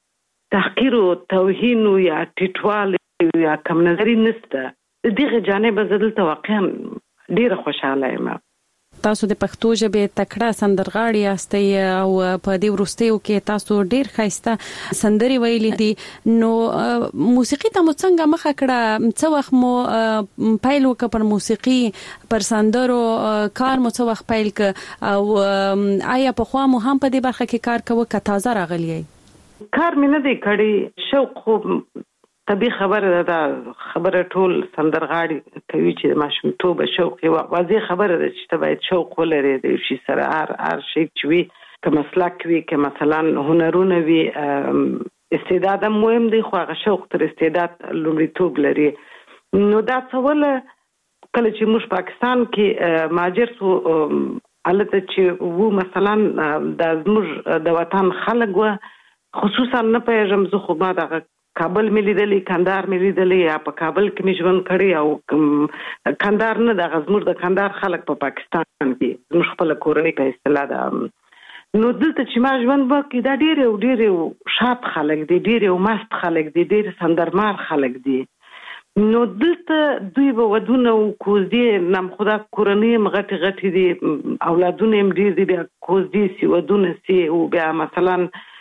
تحقیر او توهین یا ټیټوالی یا کم نظري نشته د دغه جانبه زه دلته واقعا ډېره خوشحاله یم. تاسو د پښتو ژبې تکړه سندرغاړي یاستئ او په دې وروستیو کې تاسو ډېر ښایسته سندرې ویلي دي نو موسیقي ته مو څنګه مخه کړه څه وخت مو پیل وکړ پر موسیقي پر سندرو کار مو څه وخت پیل کړ او آیا پخوا مو هم په دې برخه کې کار کوه که تازه راغلی یې؟ کار مې نه دی کړی شوق خو طبیعي خبره ده خبره ټول سندرغاړي کوي چې د ماشومتوبه شوق یې واضح خبره ده چې ته باید شوق ولرې د یو شي سره هر شی چې وي که مسلک وي که مثلا هنرونه وي استعداد هم مهم دی خو هغه شوق تر استعداد لومړیتوب لري. نو دا څول کله چې موږ پاکستان کې مهاجر سو البته چې وو مثلا د زموږ د وطن خلک و خصوصا نه پېژم زه خو ما د کابل ملي دلی کندهار ملي دلی یا په کابل کې مې ژوند کړی او کندهار نه د زموږ د کندهار خلک په پاکستان کې زموږ خپل کورنۍ په اصطلاح ده. نو دلته چې ما ژوند وکړ دا ډېر شاط خلک دي، ډېر مست خلک دي، ډېر سندرمار خلک دي. نو دلته دوی به ودونه او کوزدي نام خدا کورنۍ مغټي غټي دي، اولادونه هم ډېر دي، بیا کوزدي سی ودونه سی او بیا مثلا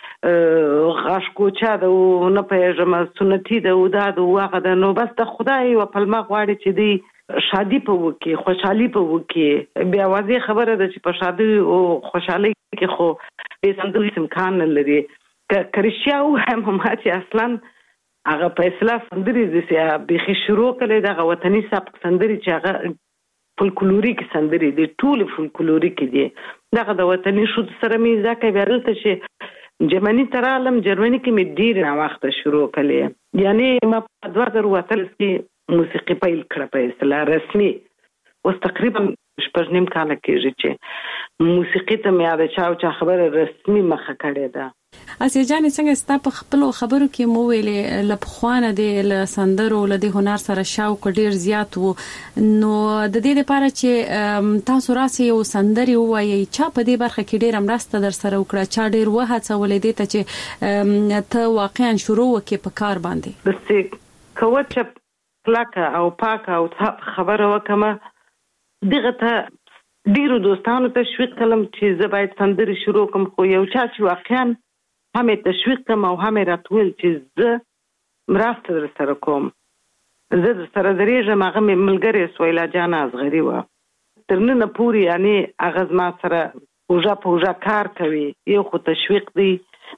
غاښ کوچا ده او نه پېژم سنتي ده او دا د واغه ده. نو بس د خدای او پلمه غواړي چې دی شادي په وکي، خوشحالي په وکي. بیا واځي خبره ده چې په شادي او خوشحالي کې خو به سندري امکان لري. کرشیا او هم چې اصلا هغه په اصطلاح سندري چې به شروع کړي د وطني سبک سندري چې هغه فولکلوریک سندري دي، ټول فولکلوریک دي. دغه د وطني شو سره می ځکه ورته چې جرمني تر عالم جرمني کې مې ډیر نه وخت شروع کړي. یعنی ما په 2013 کې موسیقي پیل کړه په اصطلاح رسمي. اوس تقریبا شپږ نیم کال کېږي چې موسیقي ته مې یاد چا خبره رسمي مخه کړې ده. اسیا جان څنګه ستا په خپل خبرو کې مو ویلې لپخوانه د سندرو له هنر سره شوق ډیر زیات وو، نو د دې لپاره چې تاسو راسي او سندري وایي چا په دې برخه کې ډیر مرسته در سره وکړه، چا ډیر وهڅولې دي ته چې ته واقعا شروع وکې په کار باندې؟ بس کوچ پلاکه او پاکه او خبره وکمه دغه ته ډیرو دوستانو تشویق کړم چې زه باید سندري شروع کوم. خو یو چا چې واقعا هم تشویق کوم او هم راتول چې زه مرسته در سره کوم، زه در سره درېږم. هغه مې ملګری سویلا جان ازغري وه، تر ننه پورې یعنی هغه زما سره اوژه په اوژه کار کوي. یو خو تشویق دی،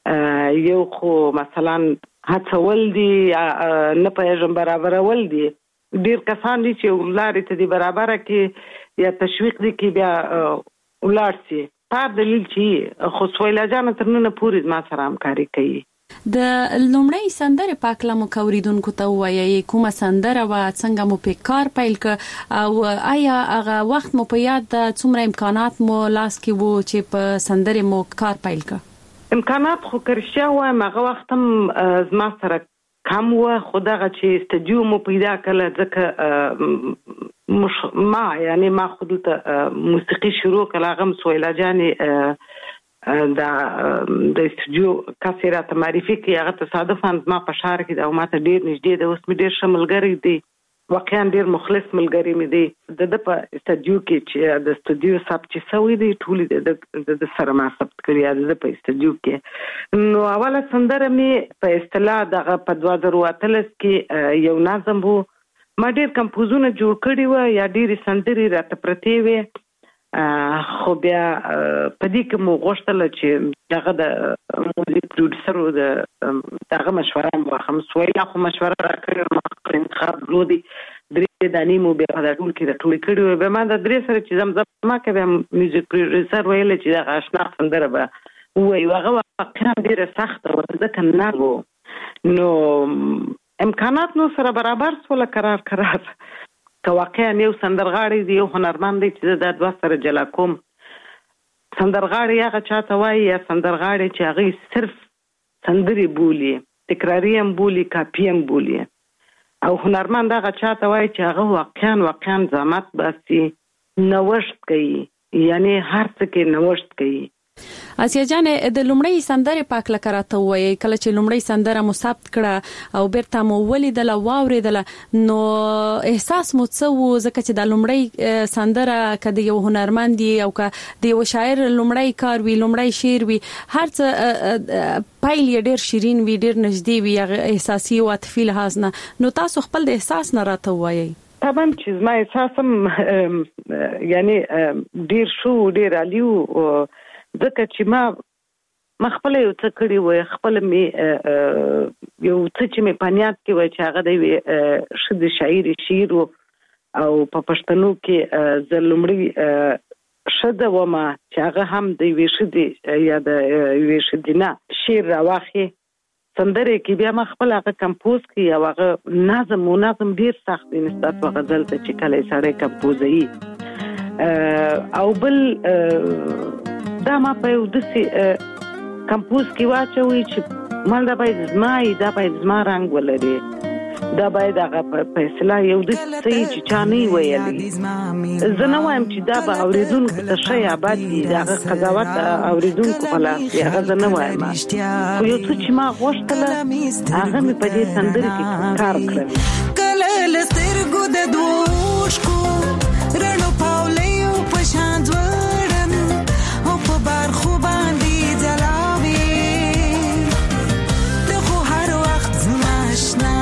یو خو مثلا هڅول دي، نه پېژم برابرول دي. ډیر کسان دي چې لارې ته دي برابره کې یا تشویق دي کې بیا ولار سي په دلیل چې خو سویلا جان تر نن پورې ما سره همکاري کوي. د لومړی سندره پاکله مو کوریدونکو ته وایي کومه سندره و څنګه مو په کار پیل ک او آیا هغه وخت مو په یاد د څومره امکانات مو لاس کې وو چې په سندره مو کار پیل ک؟ امکانات خو کرشیا و هغه وخت هم زما سره کم و، خو دغه چې استودیو مو پیدا کړل ځکه ما یعنی ما خود ته موسیقي شروع کړل. هغه سویلا جانې د استودیو کاسيرات معرفي کې هغه تصادفاً ما په شهر کې د ماته ډیر نږدې د اوس مې ډیر شملګری دی، واقعا ډیر مخلص ملګری مې دی. د په استودیو کې چې د استودیو ثبت شوی دی ټول د سره ما ثبت کړی د په استودیو کې. نو اوله سندره مې په اصطلاح دغه په 2013 کې یو نظم وو، ما ډیر کمپوزونه جوړ کړی و یا ډیر سندري راته پرتې وي. خو بیا په دې کې مو غوښتل چې دغه د موزیک پروډوسر دغه مشوره مو هم سویلا خو مشوره راکړې ما انتخاب لودي درې دانی مو بیا د ټول کې د ټول کړي و به ما د درې سره چې زمزمه کوي میوزیک پروډوسر ویل چې دغه آشنا سندره به وایي هغه واقعا ډیره سخته و ځکه نه وو. نو امکانات نو سره برابر سول قرار که واقعا یو سندرغاړی دی یو هنرمند دی چې د دوه سره جلا کوم. سندرغاړی هغه چاته وایي یا سندرغاړی چې هغه صرف سندري بولي، تکراري هم بولي، کاپي هم بولي، او هنرمند هغه چاته وایي چې هغه واقعا زحمت باسي، نوښت کوي، یعنی هر څه کې نوښت کوي. اسیا جان د لومړی سندره پاکله کراته وایي کله چې لومړی سندره مو ثبت کړه او بیرته مو ولیدله واوریدله نو احساس مو څه و؟ ځکه چې د لومړی سندره کده یو هنرمند او کده یو شاعر لومړی کار وی، لومړی شعر وی، هر څه پایل ډیر شیرین وی، ډیر نږدې وی، احساسي او عاطفي لحاظ نه. نو تاسو خپل د احساس نه راته وایي. طبعا چې ما احساسم یعنی ډیر شو ډیر علیو ځکه چې ما خپل یو څه کړی و، خپل می یو څه چې می پنیات کې و چې هغه د شعر او په پښتنو کې زلمړي شده وما چې هغه هم د ویشدي یا د ویشدینه شعر راوخی سندره کې بیا ما خپل هغه کمپوز کی او هغه نظم ډیر سخت دی نسبت په غزل ته چې کله سړی کمپوزي او بل دا ما په یو دسي کمپوز کې واچوي چې مال دا باید زما رنگ ولري دا باید هغه په اصطلاح یو د څه چې چاني ویلي زه نه وایم چې دا به اوریدونکو ته شی آباد دي هغه قضاوت اوریدونکو په لاس دی هغه زه نه وایم خو یو څه چې ما غوښتله هغه مې په دې سندره کې کار کړی کله لسترګو د دوشکو رڼو پاولیو په شان ځوړن او په برخو باندې ځلاوي ته خو هر وخت زما آشنا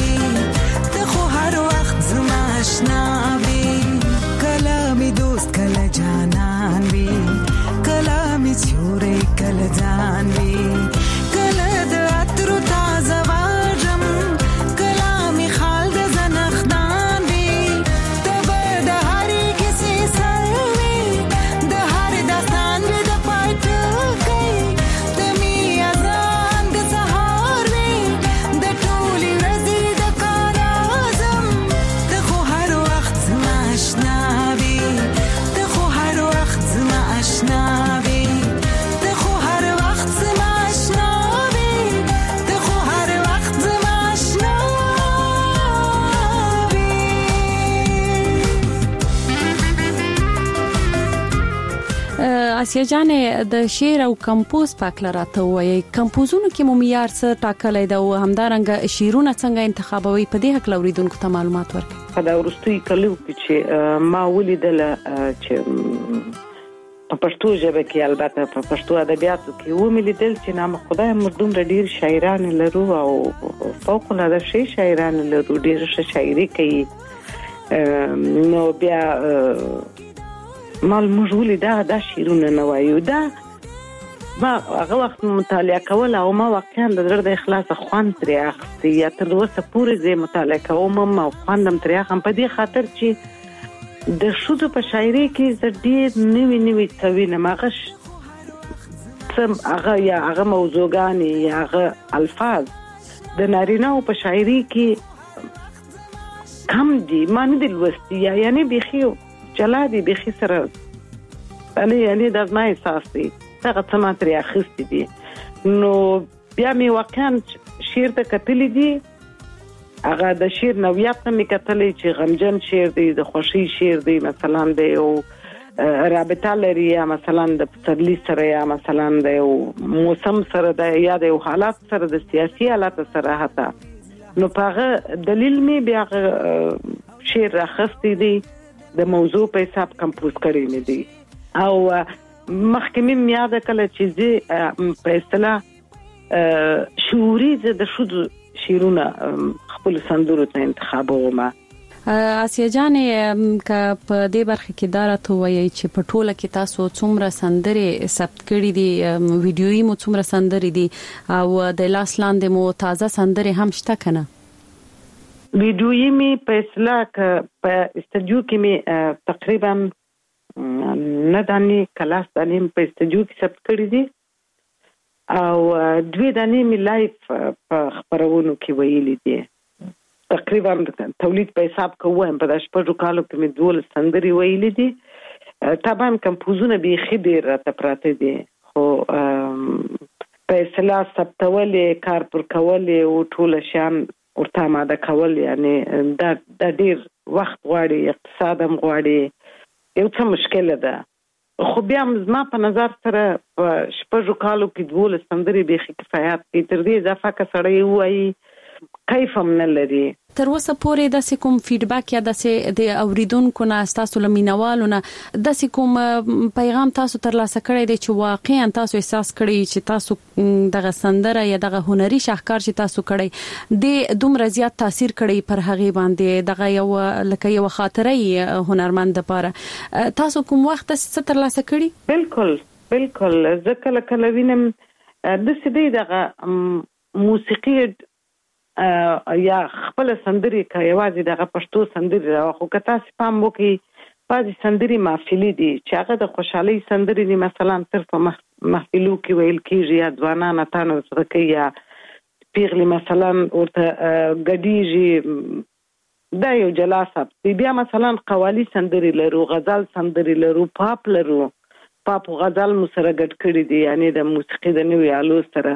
ناوی کلامی دوست کلا جانان وی کلامی چوری کلا جان وی کلا د عطر تازه واجم کلامی خال د زنخدان وی تبه د هری کسی سر وی د هر داستان وی د پای ټکی تمی ازان د سهار وی د ټولی ورځې د کار اعظم آسیا جان د شعر او کمپوز پاکل راته وایي کمپوزونو کې مو معیار څه ټاکلای دا او همدارنګ شعرونه څنګه انتخابوي په دې حق لوریدونکو ته معلومات ورکړي په دا ورستي کلو چې ما ولیدل چې په پښتو ژبه کې البته په پښتو ادبیاتو کې و مې لیدل چې نام خدای مردوم ډیر شاعران لرو او فوق العاده شاعران لرو ډیر شاعري کوي نو بیا مال مجهولي دا شیرونه نه وایو دا ما هغه وخت مطالعه کول او ما واقعا د زړه د اخلاص خوان ترې اخستې یا تر اوسه پورې زه مطالعه کوم او خواندم ترې هم په دې خاطر چې د شودو په شاعري کې زه ډېر نوي څه وینم هغه موضوعګانې یا هغه الفاظ د نارینه‌و په شاعري کې کم دي ما نه دي لوستي یعنی بیخي چلا دی بخي سره یعنی د ما احساس دی هغه څه ما ترې اخیستې دي نو بیا مې واقعا شعر ته کتلې دي هغه د شعر نوعیت ته مې کتلې چې غمجن شعر دی د خوښۍ شعر دی مثلا د یو رابطه لري یا مثلا د پسرلي سره یا مثلا د یو موسم سره د یا د یو حالات سره د سیاسي حالات سره حتی نو په هغه دلیل مې بیا شعر راخستې دي د موضوع په حساب کمپوز کړی مې دي او مخکې مې یاد کړل چې په اصطلاح شعوري د شودو شیرونه خپل سندرو ته انتخابوم آسیا جان ک په دې برخه کې دارته وایي چې په ټوله کې تاسو څومره سندري ثبت کړې دي ویډیوي مو څومره سندري دي او د لاس لاندې مو تازه سندري هم شته کنه ویډیوي می په اصطلاح په استودیو کې می تقریبا نه دانی کلاس دانی په استودیو کې ثبت کړی دي او دوی دانی می لایف په خبرونو کې ویلي دي تقریبا تولید په حساب کوم په داش په کالو کې می دول سندري ویلي دي طبعا کمپوزونه به خېډه راته پراته دي خو په اصطلاح ثبتولې کار پر کولې او ټول شان ورته ماده کول یعنی دا ډیر وخت غواړي اقتصاد هم غواړي یو څه مشکل ده خو بیا زما په نظر سره په شپږو کالو کې دول سندري به کفایت کې تر دې اضافه کسړی وایي کیف هم نه لري تر اوسه پورې د کوم فیډبیک یا د اوریدونکو نه تاسو لمینوالو نه د کوم پیغام تاسو ترلاسه کړی دی چې واقعا تاسو احساس کړی چې تاسو دغه سندره یا دغه هنري شاهکار چې تاسو کړی د دومره زیات تاثیر کړی پر هغه باندې دغه یو خاطره هنرمند لپاره تاسو کوم وخت څه ترلاسه کړی بالکل ځکه کله وینم د سدي دغه موسیقي یا خپل سندري کوي یوازې دغه پښتو سندري راو خو کته سپام وکي بعضی سندري محفلې دي چې هغه د خوشحالي سندري دي، مثلا تر په محفلو کې ویل کېږي یا ځوانان اتانو سره کوي یا پیغلي مثلا ورته ګډیږي، دا یو جلا سبک دی. بیا مثلا قوالی سندري لرو، غزل سندري لرو، پاپ لرو. پاپ او غزل مو سره ګډ کړي دي، یعنی د موسیقي د نوې آلو سره.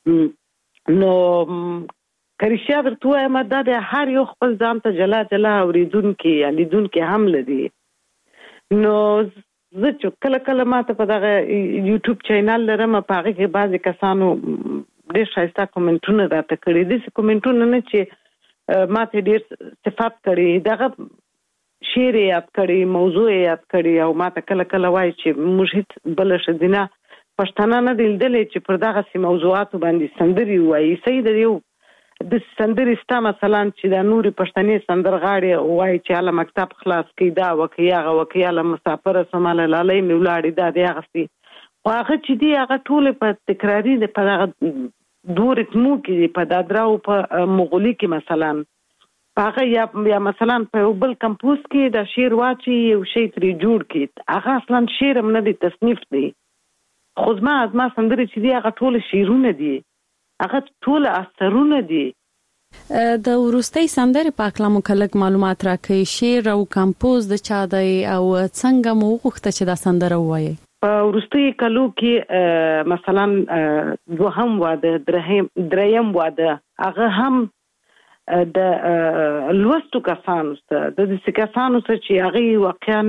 نو کریشیا درته وایم دا د هر یو خپل ځان ته جلا جلا اوریدونکي یا لیدونکي هم لري. نو زه چې کله کله ماته په دغه یوټیوب چینل لرم، په هغه کې بعضې کسانو ډېر ښایسته کومنټونه راته کړي، داسې کومنټونه نه چې ماته ډېر صفات کړي، دغه شعر یاد کړي، موضوع یاد کړي، او ماته کله کله وایي چې موږ هیڅ بله ښځینه پښتانه نه دي لیدلې چې پر دغسې موضوعاتو باندې سندرې ووایي. صحیح د یو د سندرې ستا مثلا چې د نورې پښتنې سندرغاړې وایي چې هله مکتب خلاص کړي، دا وکړي هغه وکړي، هله مسافره شوم، هله لالۍ مې ولاړې، دا دی هغسې. خو هغه چې دي هغه ټولې په تکراري د په دغه دوه ریتمو کې دي، په دادرا او په مغولي کې مثلا هغه یا مثلا په یو بل کمپوز کې د شعر واچي یو شی ترې جوړ کړي، هغه اصلا شعر هم نه دی، تصنیف دی. خو زما سندرې چې دي هغه ټول شعرونه دي، هغه ټول اثرونه دي. د وروستۍ سندرې په اړه مو کلک معلومات راکړئ، شعر او کمپوز د چا دی او څنګه مو وغوښته چې دا سندره ووایي؟ په وروستۍ کلو کې مثلا دوهم واده، دریم واده، هغه هم د لوستو کسانو سره، د داسې کسانو سره چې هغوی واقعا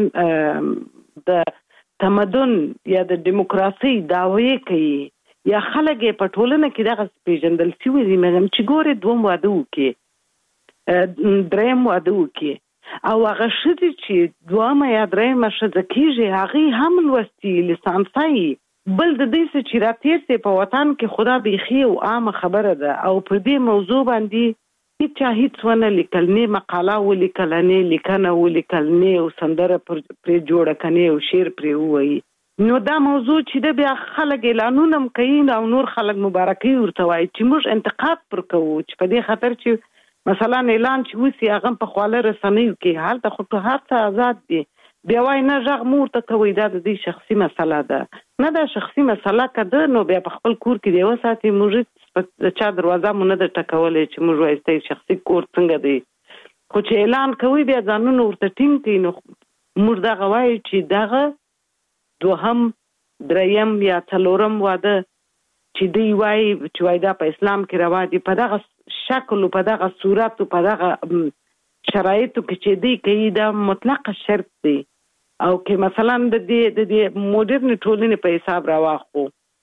د تمدن یا د دیموکراسۍ دعوې کوي، یا خلک یې په ټولنه کې دغسې پېژندل شوي دي. چې ګورې دوم واده وکړي، دریم واده وکړي، او هغه ښځې چې دومه یا دریمه ښځه کېږي هغوی هم لوستي، لیسانسه. بل د دې څه چې راتېر دی په وطن کې خدا بیخي او عامه خبره ده، او پر دې موضوع باندې هیچا هیڅ ونه لیکل، نه مقاله ولیکل، نه لیکنه ولیکل، نه او سندره پرې جوړه کنه او شعر پرې ووایي. نو دا موضوع چې د بیا خلک اعلانونه هم کوي او نور خلک مبارکي ورته وایي چې موږ انتقاد پر کوو، چې په دې خاطر چې مثلا اعلان چې وسی هغه په خواله رسنیو کې هلته خو هر څه آزاد دي، بیا وایي نه غږ مو ورته کوئ، دا د دې شخصي مسله ده. نه دا شخصي مسله که ده نو بیا په خپل کور کې دی وساتئ، موږ د چا دروازه مو نه ده ټکولی چې موږ وایي ستاسې شخصي کور څنګه دی. خو چې اعلان کوئ بیا ځانونه ورته ټینګ کړئ. نو موږ دغه وایو چې دغه دوهم، دریم یا څلورم واده چې دی وایي چې وایي دا په اسلام کې روا دي، په دغه شکل او په دغه صورت او په دغه شرایطو کې چې دی کوي دا مطلقه شرط دی. او که مثلا د دې موډرن ټولنې په حساب راواخو،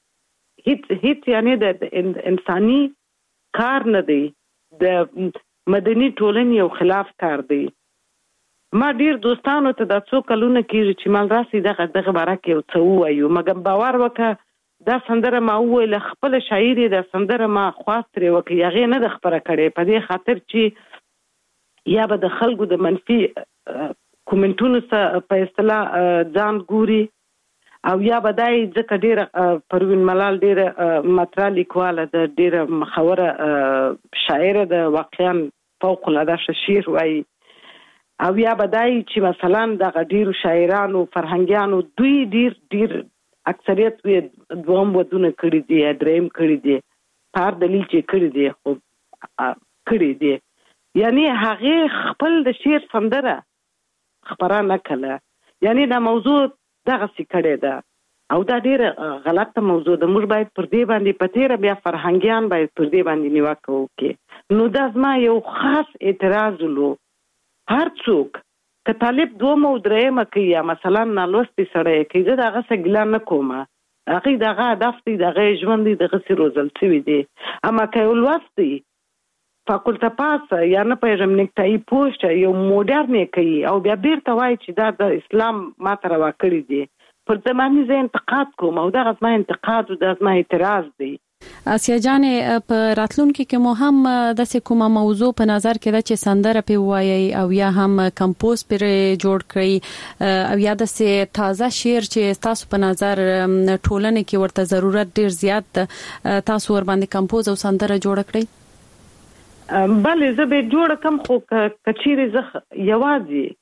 هیڅ یعنی د انساني کار نه دی، د مدني ټولنې یو خلاف کار دی. ما ډیر دوستانو ته دا څو کلونه کېږي چې مال راسي دغه باره کې یو څه ووایو، مګر باور وکړه دا سندره ما وویله، خپله شاعر یې دا سندره ما خواست ترې وکړي، هغې نه ده خپره کړې، په دې خاطر چې یا به د خلکو د منفي کومنټونو په اصطلاح ځان ګوري، او یا به دا ځکه ډېره پروین ملال ډېره مطرح لیکواله ده، ډېره مخوره شاعره ده، واقعا فوق العاده ښه شعر وایي، او یا به دا چې مثلا دغه ډېرو شاعرانو فرهنګیانو دوی ډېر اکثریت دوهم ودونه کړي دي یا دریم کړي دي، په هر دلیل چې کړي دي خو کړي دي، یعنی هغې خپل د شعر سندره خپره نه کړله، یعنی دا موضوع دغسې کړې ده او دا ډېره غلطه موضوع ده. موږ باید پر دې باندې په تېره بیا فرهنګیان باید پر دې باندې نیوکه وکړي. نو دا زما یو خاص اعتراض ولو، هر څوک که طالب دومه او دریمه کوي یا مثلا نالوستي سړی کوي، زه د هغه څه ګیله نه کومه، هغې دغه هدف دی، دغه یې ژوند دی، دغسې روزل شوي دی. اما که یو لوستی فاکولته پاسه یا نه پوهېږم نیکټایي پوسټه یو موډرن یې کوي او بیا بیرته وایي چې دا د اسلام ماته روا کړي دي، پر ده باندې زه انتقاد کوم او دغه زما انتقاد او دا زما اعتراض دی. آسیا جانې په راتلونکي کې مو هم داسې کومه موضوع په نظر کې ده چې سندره پې ووایئ او یا هم کمپوز پرې جوړ کړئ او یا داسې تازه شعر چې تاسو په نظر ټولنې کې ورته ضرورت ډېر زیات ده، تاسو ورباندې کمپوز او سندره جوړه کړئ؟ بله زه به جوړه کم، خو که چیرې زه یوازې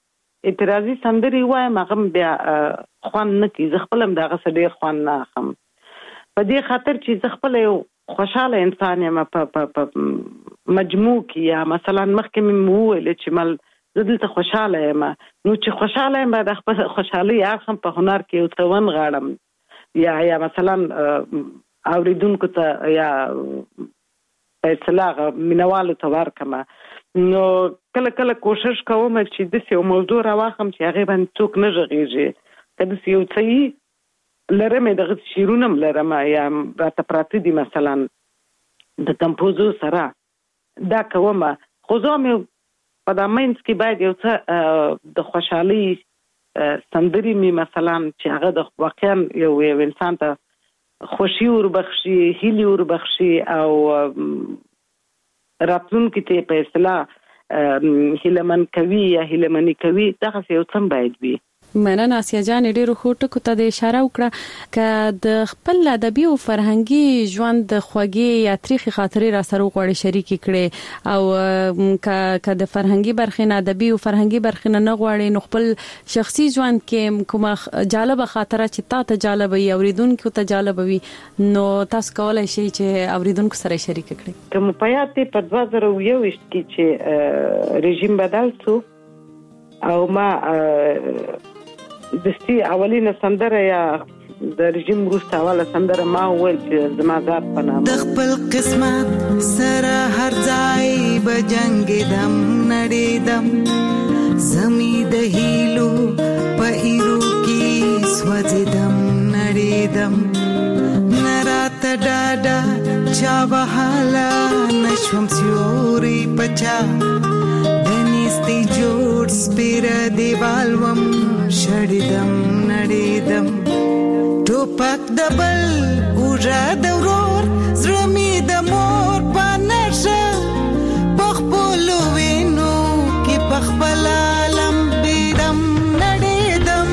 اعتراضي سندري وایم هغه بیا خوان نه کی زه خپل هم دغه سړي خوان نه اخم په دې خاطر چې زه خپل یو خوشاله انسان یم په مجموع کې یا مثلا مخکې مې وویل چې مل زه دلته خوشاله یم نو چې خوشاله یم د خپل خوشحالي اخم په هنر کې یو څون غاړم یا مثلا اوریدونکو ته یا په اصطلاح مینوالو ته ورکم نو کله کوشش کوم چې د یو موضوع راوخم چې هغه باندې څوک نه ژغېږي کله چې یو څه لرم دغه شیرونه لرم یا راته پراته دي مثلا د کمپوزو سره دا کومه خو زه مې په دا مینس کې باید یو څه د خوشحالي سندري می مثلا چې هغه د واقعا یو انسان ته خوشي وربخشي هیلي وربخشي او راتلونکي ته په اصطلاح هیلمن کوي یا هیلمنی کوي دغه یو څه باید وي. مننه آسیا جان ډیرو خوټو ته د اشاره وکړه ک د خپل ادبي او فرهنګي ژوند د خوږی یا تاریخي خاطرې را سره غوړي شریک کړي او ک د فرهنګي برخې نه ادبي او فرهنګي برخې نه غوړي نو خپل شخصي ژوند کې کومه جالبه خاطره چې تاسو جالب وي اوریدونکو ته جالب وي نو تاسو کولای شئ چې اوریدونکو سره شریک کړئ. کوم پیات په 2021 کې چې رژیم بدل شو او ما دستي اولینه سندره یا د رژیم وروسته اوله سندره ما وویل چې زما ذات په نامه د خپل قسمت سره هر ځای به جنګېدم نړېدم زمي د هیلو په ایرو کې سوځېدم نړېدم نه راته ډاډه چا وهاله نشوم سیوري پچا دنيستي جوړ سپیره دیوال وم شړېدم نړېدم ټوپک د بل ګوژه د ورور زړه مې د مور په نشه په خپلو وینو کې په خپله لمبېدم نړېدم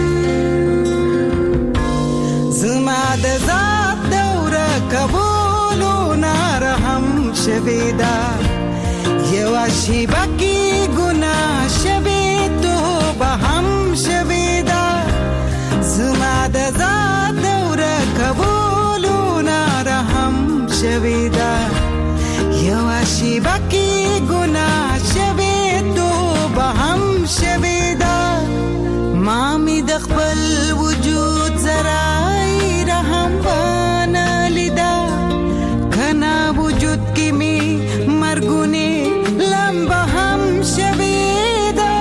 زما د ذات دوره کولو نارهم شوې ده یوه شیبه کې ګناه شوې توبه هم شوې ده زما د ذات دوره کولو نارهم شوې ده یوه شیبه کې ګناه شوې توبه هم شوې ده ما مې د خپل وجود ذرای رحم بانه لیده کنا وجود کې مې مرګونه لمبه هم شوې ده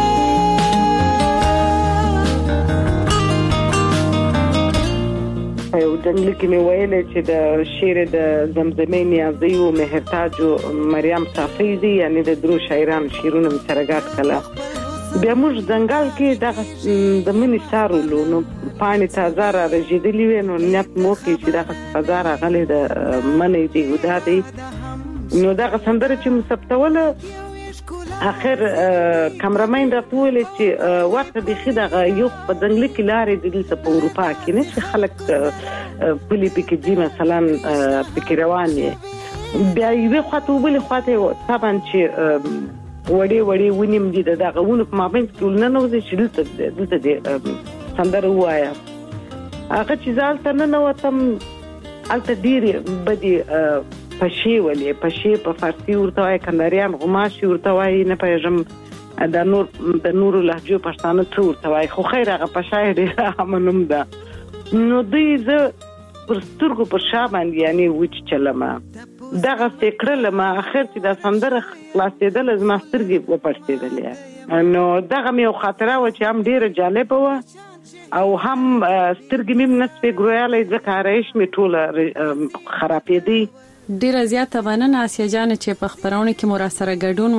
یو جنګل کې مې ویلې چې د شعر د زمزمې نیازي او مهرتاج او مریم صافی دي یعنی د درو شاعرانو شعرونه مې سره ګډ کړل بیا موږ ځنګل کې د منی سارولو نو پانی تازه را رژېدلې وې نو نیت مو کې چې دغه فضا راغلې د منی دی ودا دی نو دغه سندره چې مثبتوله اخر کامرمین راته ویل چې ورته بيخي دغه یو په ځنګل کې لارې دلته په اروپا کې نه چې خلک پلی پکې دي مثلا پکې روان دي بیا یو خاطر وبل خاطر طبعا چې وړي ونیم دي دغه ونه په مابین کې نه نوځي چې دلته دي سندره وایا هغه چې ځالته نه نوتم الته ډیره بدی پښې په فارسی ورته وای کنداریان غماشي ورته وای نه پېژم د نور لهجو پښتانه څو ورته وای خو خیر هغه پښای ډیره امنوم ده نو دوی زه پر سترګو پر شابان یعنی وچ چلمه دغه فکر لما اخر چې د سندره خلاصېدل زما سترګې وپړسېدلې نو دغه مې خاطره و چې هم ډیره جالب و او هم سترګې مې نسبه ګرویاله ځکه رئیس مې ټوله خرابې دي ډیره زیاته مننه آسیا جان چې په خبرونه کې مور سره ګډون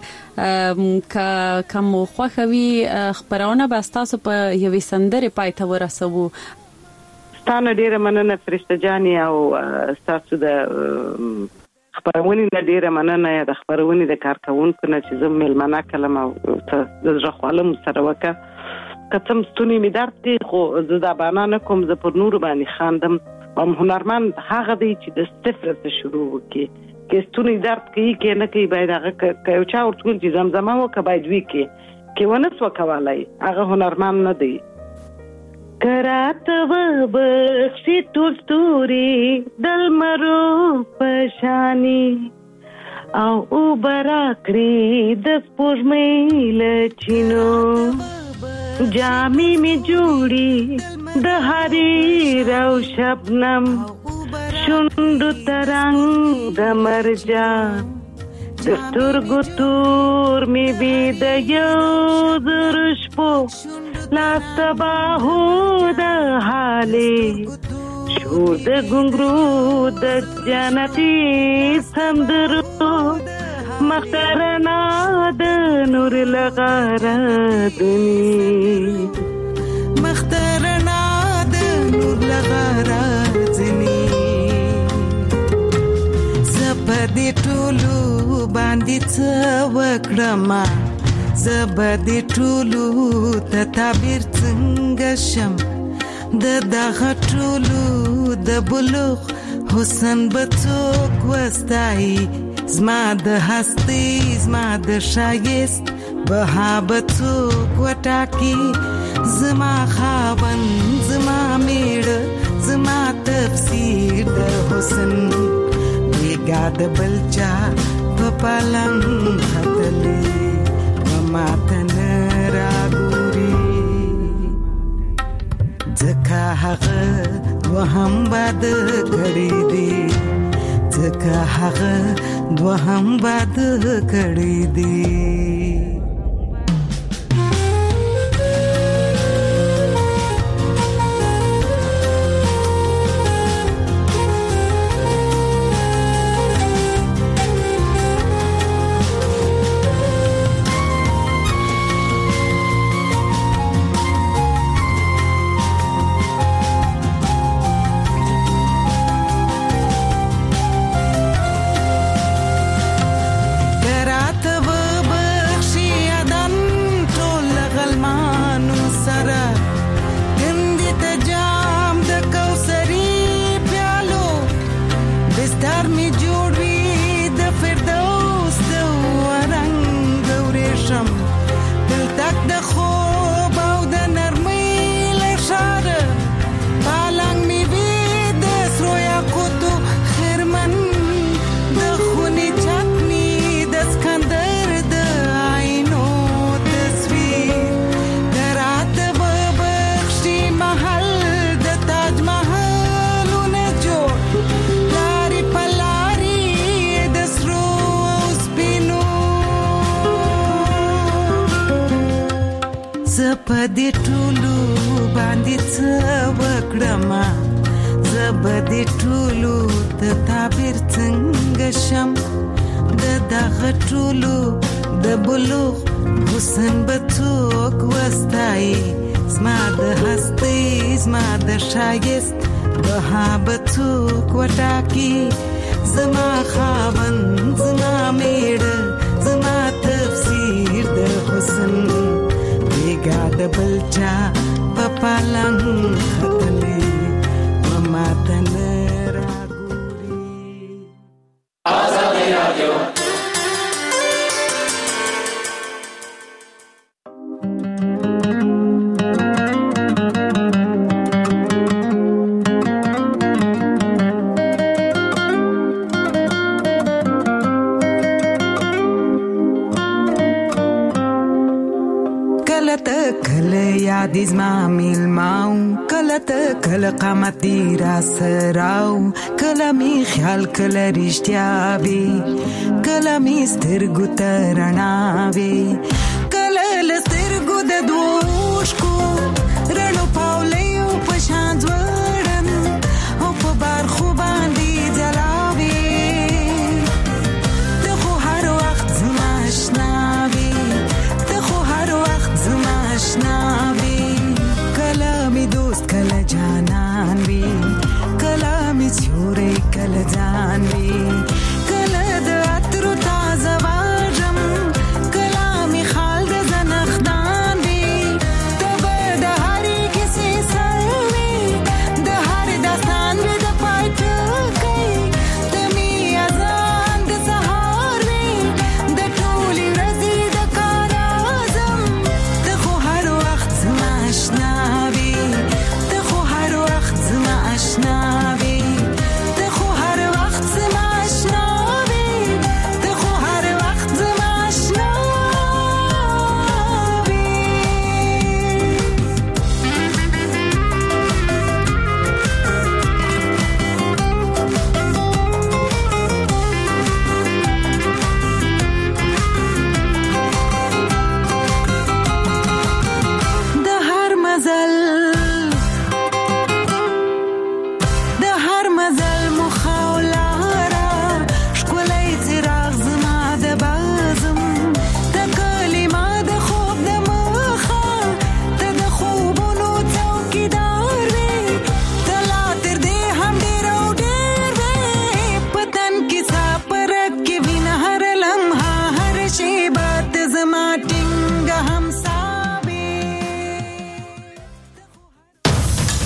وکړ کوم خوخوي خبرونه به تاسو په یوې سندره پاتې ورسوو ستانه ډیره مننه فرشته جاني او تاسو د خبرونه نه ډیره مننه د خبرونه د کارکونکو نه چې زه ملمنه کلم او د زړه خپلم سره وکړه کتم ستونی می درد دي خو زه د بانانه کوم زه پر نور باندې خاندم ام هنرمند هغه دی چې د صفر څخه شروع وکړي کې ستونی درد کوي کې نه کوي باید هغه یو چا ورته چې زمزمه وکړي باید وی کې کې ونس وکولای هغه هنرمند نه دی. کرات و بخشی ټول ستوري دل مرو پشانی او برا کړی د سپوږمۍ لچینو جامې می جوړي د حریر او شبنم شوندو ترنګ د مرجان د سترګو تور می بي د یو درشپو لاس تباهو د حالې شور د ګنګرو د جنتي سندرو مخترنا د نور لغرادنی مخترنا د نور لغرادنی زبدي ټولو باندې څه وکړم زبدي ټولو ته تعبیر څنګه شم د دغه ټولو د بلوغ حسن بڅوک وستای زما د هستی زما د شایست بهابتوک وټاکی زما خاون زما میړه زما تفسیر د حسن بیګا د بلچا په پالنګ خطلې مما تن راګوري ځکه هغه وهم باد کړی دی ځکه هغه وهم باد کړی دی زبدي ټولو باندې څه وکړم زبدي ټولو ته تعبیر څنګه شم د دغه ټولو د بلوغ حسن بڅوک وستای زما د هستی زما د شایست بهابتوک وټاکی زما خاون زما میړه زما تفسیر د حسن بیګا د بلچا په پالنګ خطلې مما تن راګوري آزادي رادیو یاد زما میلماو کله ته کله قامتي را سراو کله می خیال کله رښتیا وي کله می سترګو ته رڼا وي